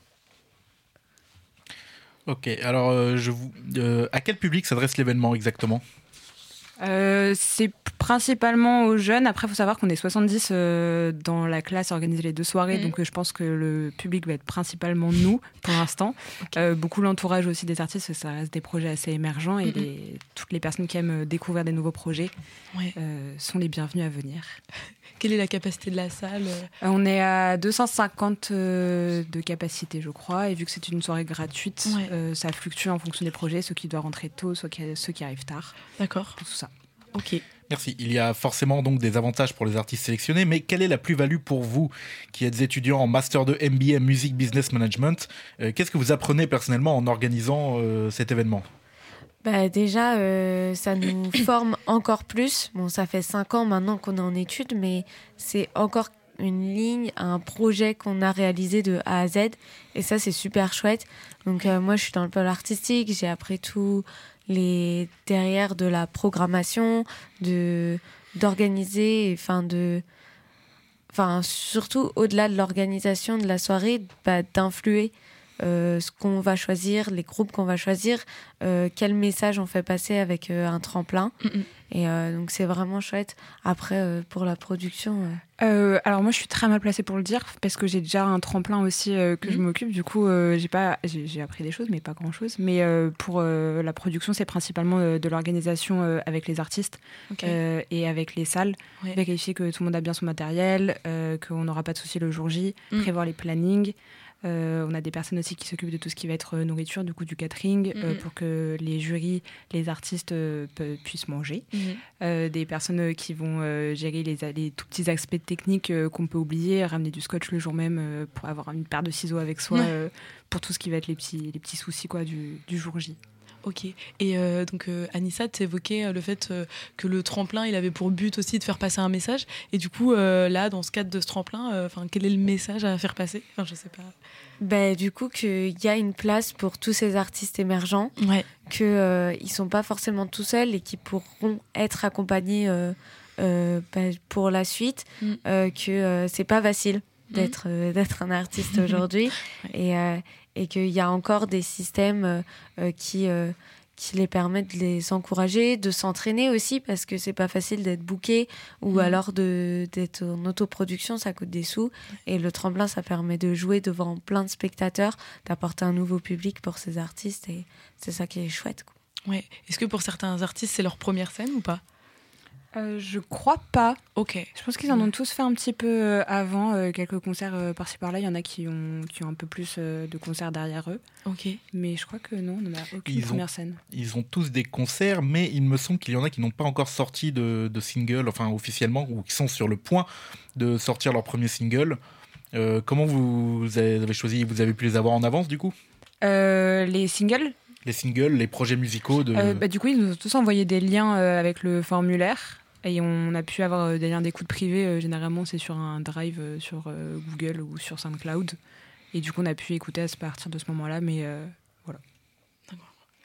Ok, alors euh, je vous, euh, à quel public s'adresse l'événement exactement ? Euh, c'est principalement aux jeunes. Après, il faut savoir qu'on est soixante-dix euh, dans la classe à organiser les deux soirées. Mmh. Donc, euh, je pense que le public va être principalement nous, pour l'instant. Okay. Euh, beaucoup l'entourage aussi des artistes, ça reste des projets assez émergents. Et mmh. les, toutes les personnes qui aiment découvrir des nouveaux projets ouais. euh, sont les bienvenues à venir. Quelle est la capacité de la salle ? euh, On est à deux cent cinquante euh, de capacité, je crois. Et vu que c'est une soirée gratuite, ouais. euh, ça fluctue en fonction des projets. Ceux qui doivent rentrer tôt, ceux qui, ceux qui arrivent tard. D'accord. Tout ça. Ok. Merci. Il y a forcément donc des avantages pour les artistes sélectionnés, mais quelle est la plus-value pour vous qui êtes étudiant en Master deux M B A Music Business Management ? euh, Qu'est-ce que vous apprenez personnellement en organisant euh, cet événement ? Bah déjà, euh, ça nous forme encore plus. Bon, ça fait cinq ans maintenant qu'on est en études, mais c'est encore une ligne, un projet qu'on a réalisé de A à Z. Et ça, c'est super chouette. Donc euh, moi, je suis dans le pôle artistique. J'ai appris tout les derrière de la programmation, de d'organiser, enfin de, enfin surtout au-delà de l'organisation de la soirée, bah, d'influer euh, ce qu'on va choisir, les groupes qu'on va choisir, euh, quel message on fait passer avec euh, un tremplin. Mm-mm. Et euh, donc c'est vraiment chouette. Après euh, pour la production. Euh... Euh, alors moi je suis très mal placée pour le dire parce que j'ai déjà un tremplin aussi euh, que mmh. je m'occupe. Du coup euh, j'ai pas j'ai, j'ai appris des choses mais pas grand chose. Mais euh, pour euh, la production c'est principalement euh, de l'organisation euh, avec les artistes okay. euh, et avec les salles. Ouais. Vérifier que tout le monde a bien son matériel, euh, qu'on n'aura pas de soucis le jour J, mmh. prévoir les plannings. Euh, on a des personnes aussi qui s'occupent de tout ce qui va être nourriture, du coup du catering, mmh. euh, pour que les jurys, les artistes euh, pe- puissent manger. Mmh. Euh, des personnes qui vont euh, gérer les, les tout petits aspects techniques euh, qu'on peut oublier, ramener du scotch le jour même euh, pour avoir une paire de ciseaux avec soi, mmh. euh, pour tout ce qui va être les petits, les petits soucis quoi, du, du jour J. Ok. Et euh, donc euh, Anissa, tu évoquais euh, le fait euh, que le tremplin, il avait pour but aussi de faire passer un message. Et du coup, euh, là, dans ce cadre de ce tremplin, euh, quel est le message à faire passer ? Enfin, je sais pas. Ben, du coup, qu'il y a une place pour tous ces artistes émergents, ouais. qu'ils euh, ne sont pas forcément tout seuls et qui pourront être accompagnés euh, euh, ben, pour la suite, mm. euh, que euh, c'est pas facile d'être, mm. euh, d'être un artiste aujourd'hui. ouais. Et euh, et qu'il y a encore des systèmes euh, qui, euh, qui les permettent de les encourager, de s'entraîner aussi, parce que c'est pas facile d'être booké, ou mmh. alors de, d'être en autoproduction, ça coûte des sous. Et le tremplin, ça permet de jouer devant plein de spectateurs, d'apporter un nouveau public pour ces artistes, et c'est ça qui est chouette, quoi. Ouais. Est-ce que pour certains artistes, c'est leur première scène ou pas ? Euh, je crois pas. Ok. Je pense qu'ils en ont tous fait un petit peu avant, euh, quelques concerts euh, par-ci par-là. Il y en a qui ont, qui ont un peu plus euh, de concerts derrière eux. Ok. Mais je crois que non, on n'a aucune ils première ont, scène. Ils ont tous des concerts, mais il me semble qu'il y en a qui n'ont pas encore sorti de, de single, enfin officiellement, ou qui sont sur le point de sortir leur premier single. Euh, comment vous avez choisi ? Vous avez pu les avoir en avance du coup ? euh, Les singles ? Les singles, les projets musicaux de... euh, bah, Du coup, ils nous ont tous envoyé des liens euh, avec le formulaire. Et on a pu avoir des liens d'écoute privés. Euh, généralement, c'est sur un drive euh, sur euh, Google ou sur SoundCloud. Et du coup, on a pu écouter à partir de ce moment-là. Mais euh, voilà.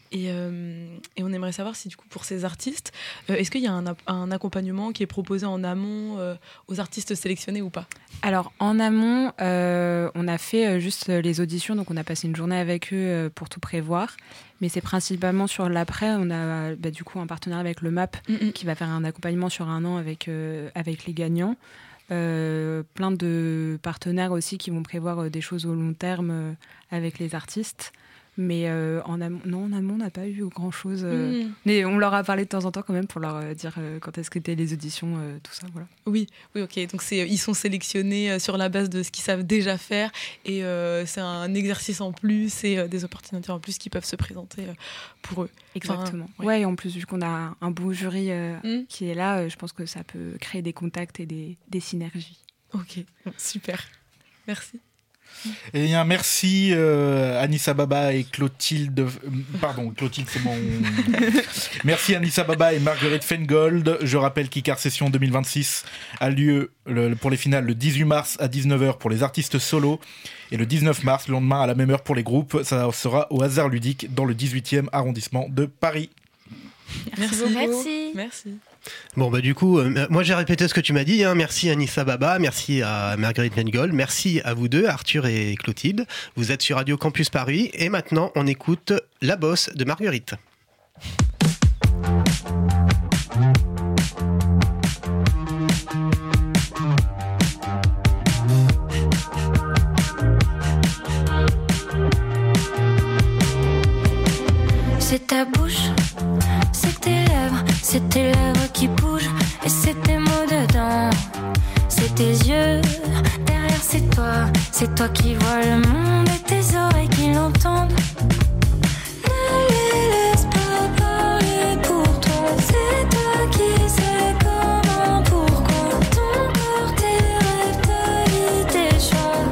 Et, euh, et on aimerait savoir si du coup pour ces artistes, euh, est-ce qu'il y a un, un accompagnement qui est proposé en amont euh, aux artistes sélectionnés ou pas ? Alors en amont, euh, on a fait euh, juste les auditions, donc on a passé une journée avec eux euh, pour tout prévoir. Mais c'est principalement sur l'après. On a bah, du coup un partenariat avec le M A P mm-hmm. qui va faire un accompagnement sur un an avec, euh, avec les gagnants. Euh, plein de partenaires aussi qui vont prévoir euh, des choses au long terme euh, avec les artistes. Mais euh, en amont, non, en amont, on n'a pas eu grand-chose. Euh, mmh. Mais on leur a parlé de temps en temps quand même pour leur euh, dire euh, quand est-ce que étaient les auditions, euh, tout ça. Voilà. Oui, oui, ok. Donc c'est, ils sont sélectionnés euh, sur la base de ce qu'ils savent déjà faire. Et euh, c'est un exercice en plus et euh, des opportunités en plus qui peuvent se présenter euh, pour eux. Exactement. Enfin, ouais. ouais, et en plus, vu qu'on a un beau jury euh, mmh. qui est là, euh, je pense que ça peut créer des contacts et des, des synergies. Ok, bon, super. Merci. Eh bien, merci euh, Anissa Baba et Clotilde. Euh, pardon, Clotilde, c'est mon. Merci Anissa Baba et Marguerite Feingold. Je rappelle qu'Icar Session deux mille vingt-six a lieu le, pour les finales le dix-huit mars à dix-neuf heures pour les artistes solos et le dix-neuf mars, le lendemain à la même heure pour les groupes. Ça sera au Hasard Ludique dans le dix-huitième arrondissement de Paris. Merci. Merci. Merci. Merci. Bon bah du coup, euh, moi j'ai répété ce que tu m'as dit, hein. Merci Anissa Baba, merci à Marguerite Feingold, merci à vous deux, Arthur et Clotilde. Vous êtes sur Radio Campus Paris et maintenant on écoute La Bosse de Marguerite. C'est ta bouche, c'est tes lèvres, c'est tes lèvres qui bougent et c'est tes mots dedans. C'est tes yeux, derrière c'est toi, c'est toi qui vois le monde et tes oreilles qui l'entendent. Ne les laisse pas parler pour toi, c'est toi qui sais comment, pourquoi. Ton corps, tes rêves, ta vie, tes choix.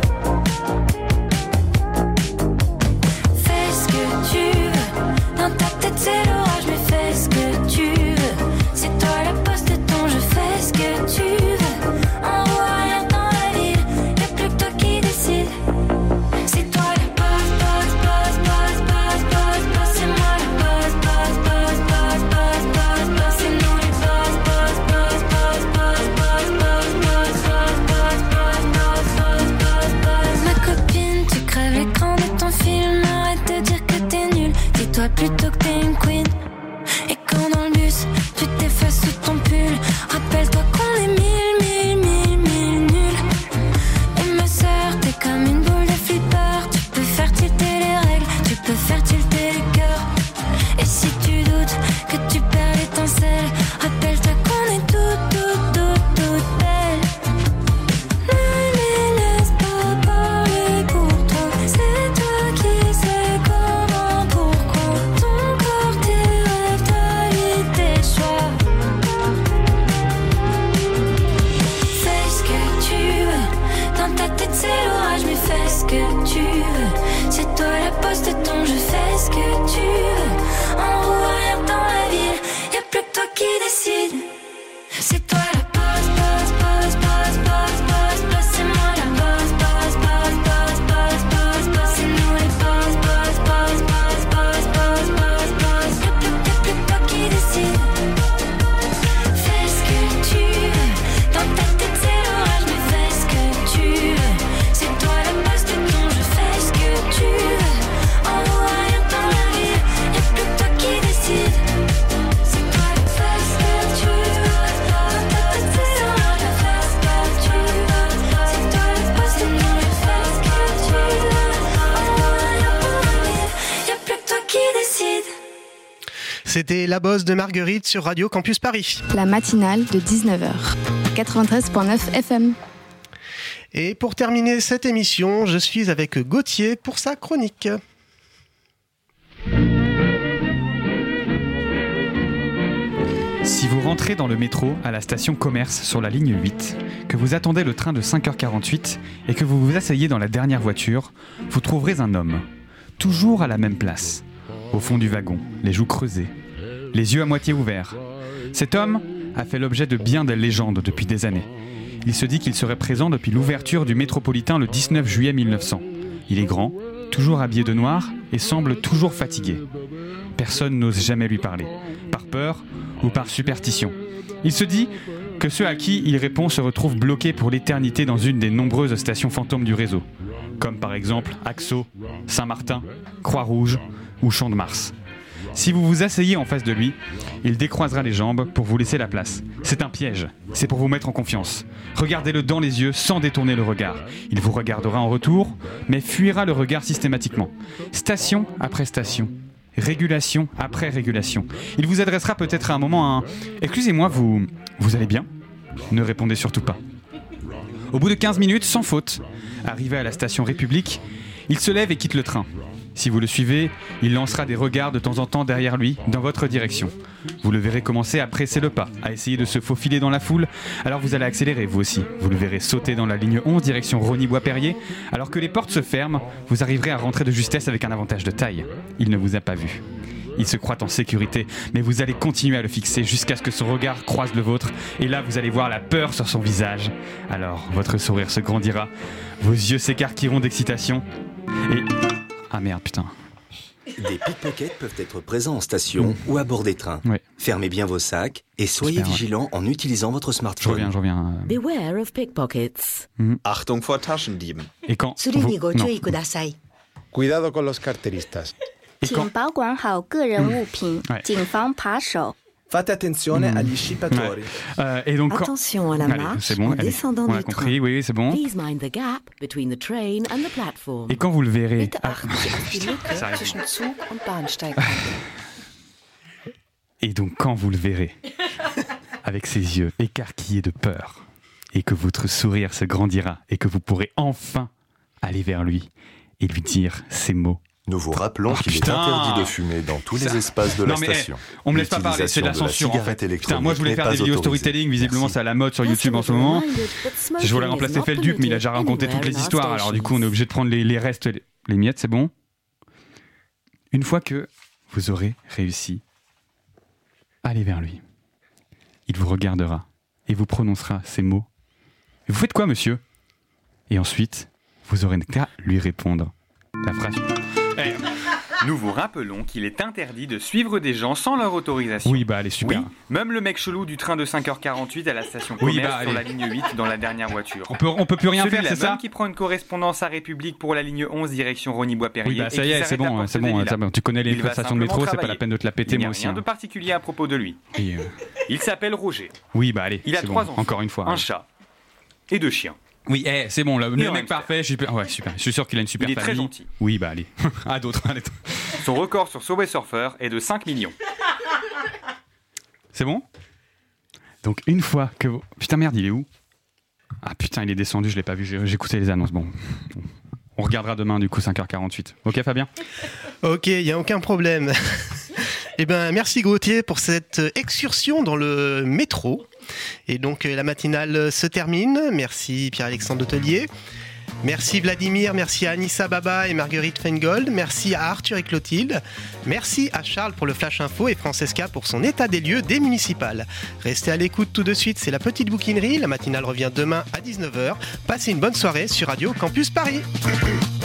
Fais ce que tu veux, dans ta tête c'est l'orage, mais fais ce que tu veux. C'est toi la bosse de ton jeu, fais ce que tu veux. On voit rien dans la ville, y'a plus que toi qui décide. C'est toi la bosse, bosse, bosse, bosse, bosse, bosse, bosse. C'est moi la bosse, bosse, bosse, bosse, bosse, bosse, bosse. C'est nous les boss, boss, boss, boss, boss, boss, boss, boss, boss, boss, boss, boss, boss, boss. Ma copine, tu crèves l'écran de ton film, arrête de dire que t'es nul. Dis-toi plutôt que t'es une queen. Et quand dans le bus, tu t'effaces sous ton pull, rappelle-toi qu'on est mille, mille, mille, mille nuls. Et ma sœur, t'es comme une boule de flipper. Tu peux faire tilter les règles, tu peux faire tilter les cœurs. Et si tu doutes que tu perds l'étincelle, rappelle-toi qu'on est toutes, toutes, toutes, toutes belles. Ne les laisse pas parler pour toi, c'est toi qui sais comment, pourquoi. Ton corps, tes rêves, ta vie, tes choix. Fais ce que tu veux, dans ta tête c'est l'orage, mais fais ce que tu veux. C'est toi la bosse de ton jeu, fais ce que tu veux. On voit rien dans la ville, y'a plus que toi qui décide. C'est toi la bosse, bosse, bosse, bosse, bosse, bosse, bosse. C'est moi la bosse, bosse, bosse, bosse, bosse, bosse, bosse. C'est nous les boss, boss, boss, boss, boss, boss, boss, boss. Y'a plus, y'a plus que toi qui décide. Fais ce que tu veux, dans ta tête c'est l'orage, mais fais ce que tu veux. C'est toi la bosse de ton jeu, fais ce que tu veux. On voit rien dans la ville, y'a plus que toi qui décide. C'est toi la fais ce que tu veux, dans ta tête c'est l'orage, mais fais ce que tu veux. C'est toi la bosse de ton jeu, fais ce que tu veux. On voit rien dans la ville, y'a plus que toi qui décide. C'était La Bosse de Marguerite sur Radio Campus Paris. La matinale de dix-neuf heures. quatre-vingt-treize virgule neuf F M. Et pour terminer cette émission, je suis avec Gauthier pour sa chronique. Si vous rentrez dans le métro à la station Commerce sur la ligne huit, que vous attendez le train de cinq heures quarante-huit et que vous vous asseyez dans la dernière voiture, vous trouverez un homme, toujours à la même place, au fond du wagon, les joues creusées, les yeux à moitié ouverts. Cet homme a fait l'objet de bien des légendes depuis des années. Il se dit qu'il serait présent depuis l'ouverture du Métropolitain le dix-neuf juillet mille neuf cents. Il est grand, toujours habillé de noir et semble toujours fatigué. Personne n'ose jamais lui parler, par peur ou par superstition. Il se dit que ceux à qui il répond se retrouvent bloqués pour l'éternité dans une des nombreuses stations fantômes du réseau, comme par exemple Axo, Saint-Martin, Croix-Rouge ou Champ de Mars. Si vous vous asseyez en face de lui, il décroisera les jambes pour vous laisser la place. C'est un piège, c'est pour vous mettre en confiance. Regardez-le dans les yeux sans détourner le regard. Il vous regardera en retour, mais fuira le regard systématiquement. Station après station, régulation après régulation. Il vous adressera peut-être à un moment un « Excusez-moi, vous, vous allez bien ?» Ne répondez surtout pas. Au bout de quinze minutes, sans faute, arrivé à la station République, il se lève et quitte le train. Si vous le suivez, il lancera des regards de temps en temps derrière lui, dans votre direction. Vous le verrez commencer à presser le pas, à essayer de se faufiler dans la foule, alors vous allez accélérer vous aussi. Vous le verrez sauter dans la ligne onze, direction Rosny-Bois-Perrier, alors que les portes se ferment, vous arriverez à rentrer de justesse avec un avantage de taille. Il ne vous a pas vu. Il se croit en sécurité, mais vous allez continuer à le fixer jusqu'à ce que son regard croise le vôtre, et là vous allez voir la peur sur son visage. Alors votre sourire se grandira, vos yeux s'écarquilleront d'excitation, et... Ah merde, putain. Des pickpockets peuvent être présents en station mmh. ou à bord des trains. Ouais. Fermez bien vos sacs et soyez Super, vigilants ouais. en utilisant votre smartphone. Je reviens, je reviens. Beware of pickpockets. Mmh. Achtung vor Taschendieben. Et quand vous... Cuidado con los carteristas. Et quand... Ouais. Fate attenzione mmh. agli scippatori. Ouais. Euh, et donc, Attention à la allez, marche c'est bon, en descendant on a du compris, train. oui, c'est bon. Please mind the gap between the train and the platform. Et quand vous le verrez... Ah. Et donc quand vous le verrez, avec ses yeux écarquillés de peur, et que votre sourire se grandira, et que vous pourrez enfin aller vers lui et lui dire ces mots. Nous vous rappelons oh, qu'il putain. est interdit de fumer dans tous ça... les espaces de non, la mais, station. Eh, on me laisse pas parler, c'est de la censure en fait. Putain, moi je voulais faire des vidéos storytelling, visiblement c'est à la mode sur YouTube en ce moment. Je voulais remplacer Felduc, mais il a déjà raconté toutes les histoires, alors du coup on est obligé de prendre les, les restes, les, les miettes, c'est bon. Une fois que vous aurez réussi, allez vers lui. Il vous regardera et vous prononcera ces mots. Vous faites quoi, monsieur ? Et ensuite, vous aurez qu'à lui répondre la phrase. Hey. Nous vous rappelons qu'il est interdit de suivre des gens sans leur autorisation. Oui, bah allez, super. Oui, même le mec chelou du train de cinq heures quarante-huit à la station Commerce oui, bah, sur la ligne huit dans la dernière voiture. On peut, on peut plus rien Celui-là faire, c'est ça même qui prend une correspondance à République pour la ligne onze direction Rosny-Bois-Perrier. Oui, bah ça y est, c'est bon, c'est bon, bon. Tu connais les stations de métro, c'est pas la peine de te la péter, moi aussi. Il n'y a rien de particulier à propos de lui. Et euh... Il s'appelle Roger. Oui, bah allez, il a c'est trois bon. enfants, encore une fois. Un ouais. chat et deux chiens. Oui, eh, c'est bon, le, le mec parfait, je suis, ouais, super. Je suis sûr qu'il a une super il est famille. Très gentil. Oui, bah allez. Ah, d'autres, allez. Son record sur Subway Surfer est de cinq millions. C'est bon ? Donc, une fois que vous... Putain, merde, il est où ? Ah putain, il est descendu, je l'ai pas vu, j'ai, j'ai écouté les annonces. Bon, on regardera demain, du coup, cinq heures quarante-huit. Ok, Fabien ? Ok, il n'y a aucun problème. Eh ben, merci Gauthier pour cette excursion dans le métro. Et donc la matinale se termine. Merci Pierre-Alexandre Hôtelier. Merci Vladimir, merci à Anissa Baba et Marguerite Feingold. Merci à Arthur et Clotilde. Merci à Charles pour le Flash Info et Francesca pour son état des lieux des municipales. Restez à l'écoute tout de suite, c'est la petite bouquinerie. La matinale revient demain à dix-neuf heures. Passez une bonne soirée sur Radio Campus Paris.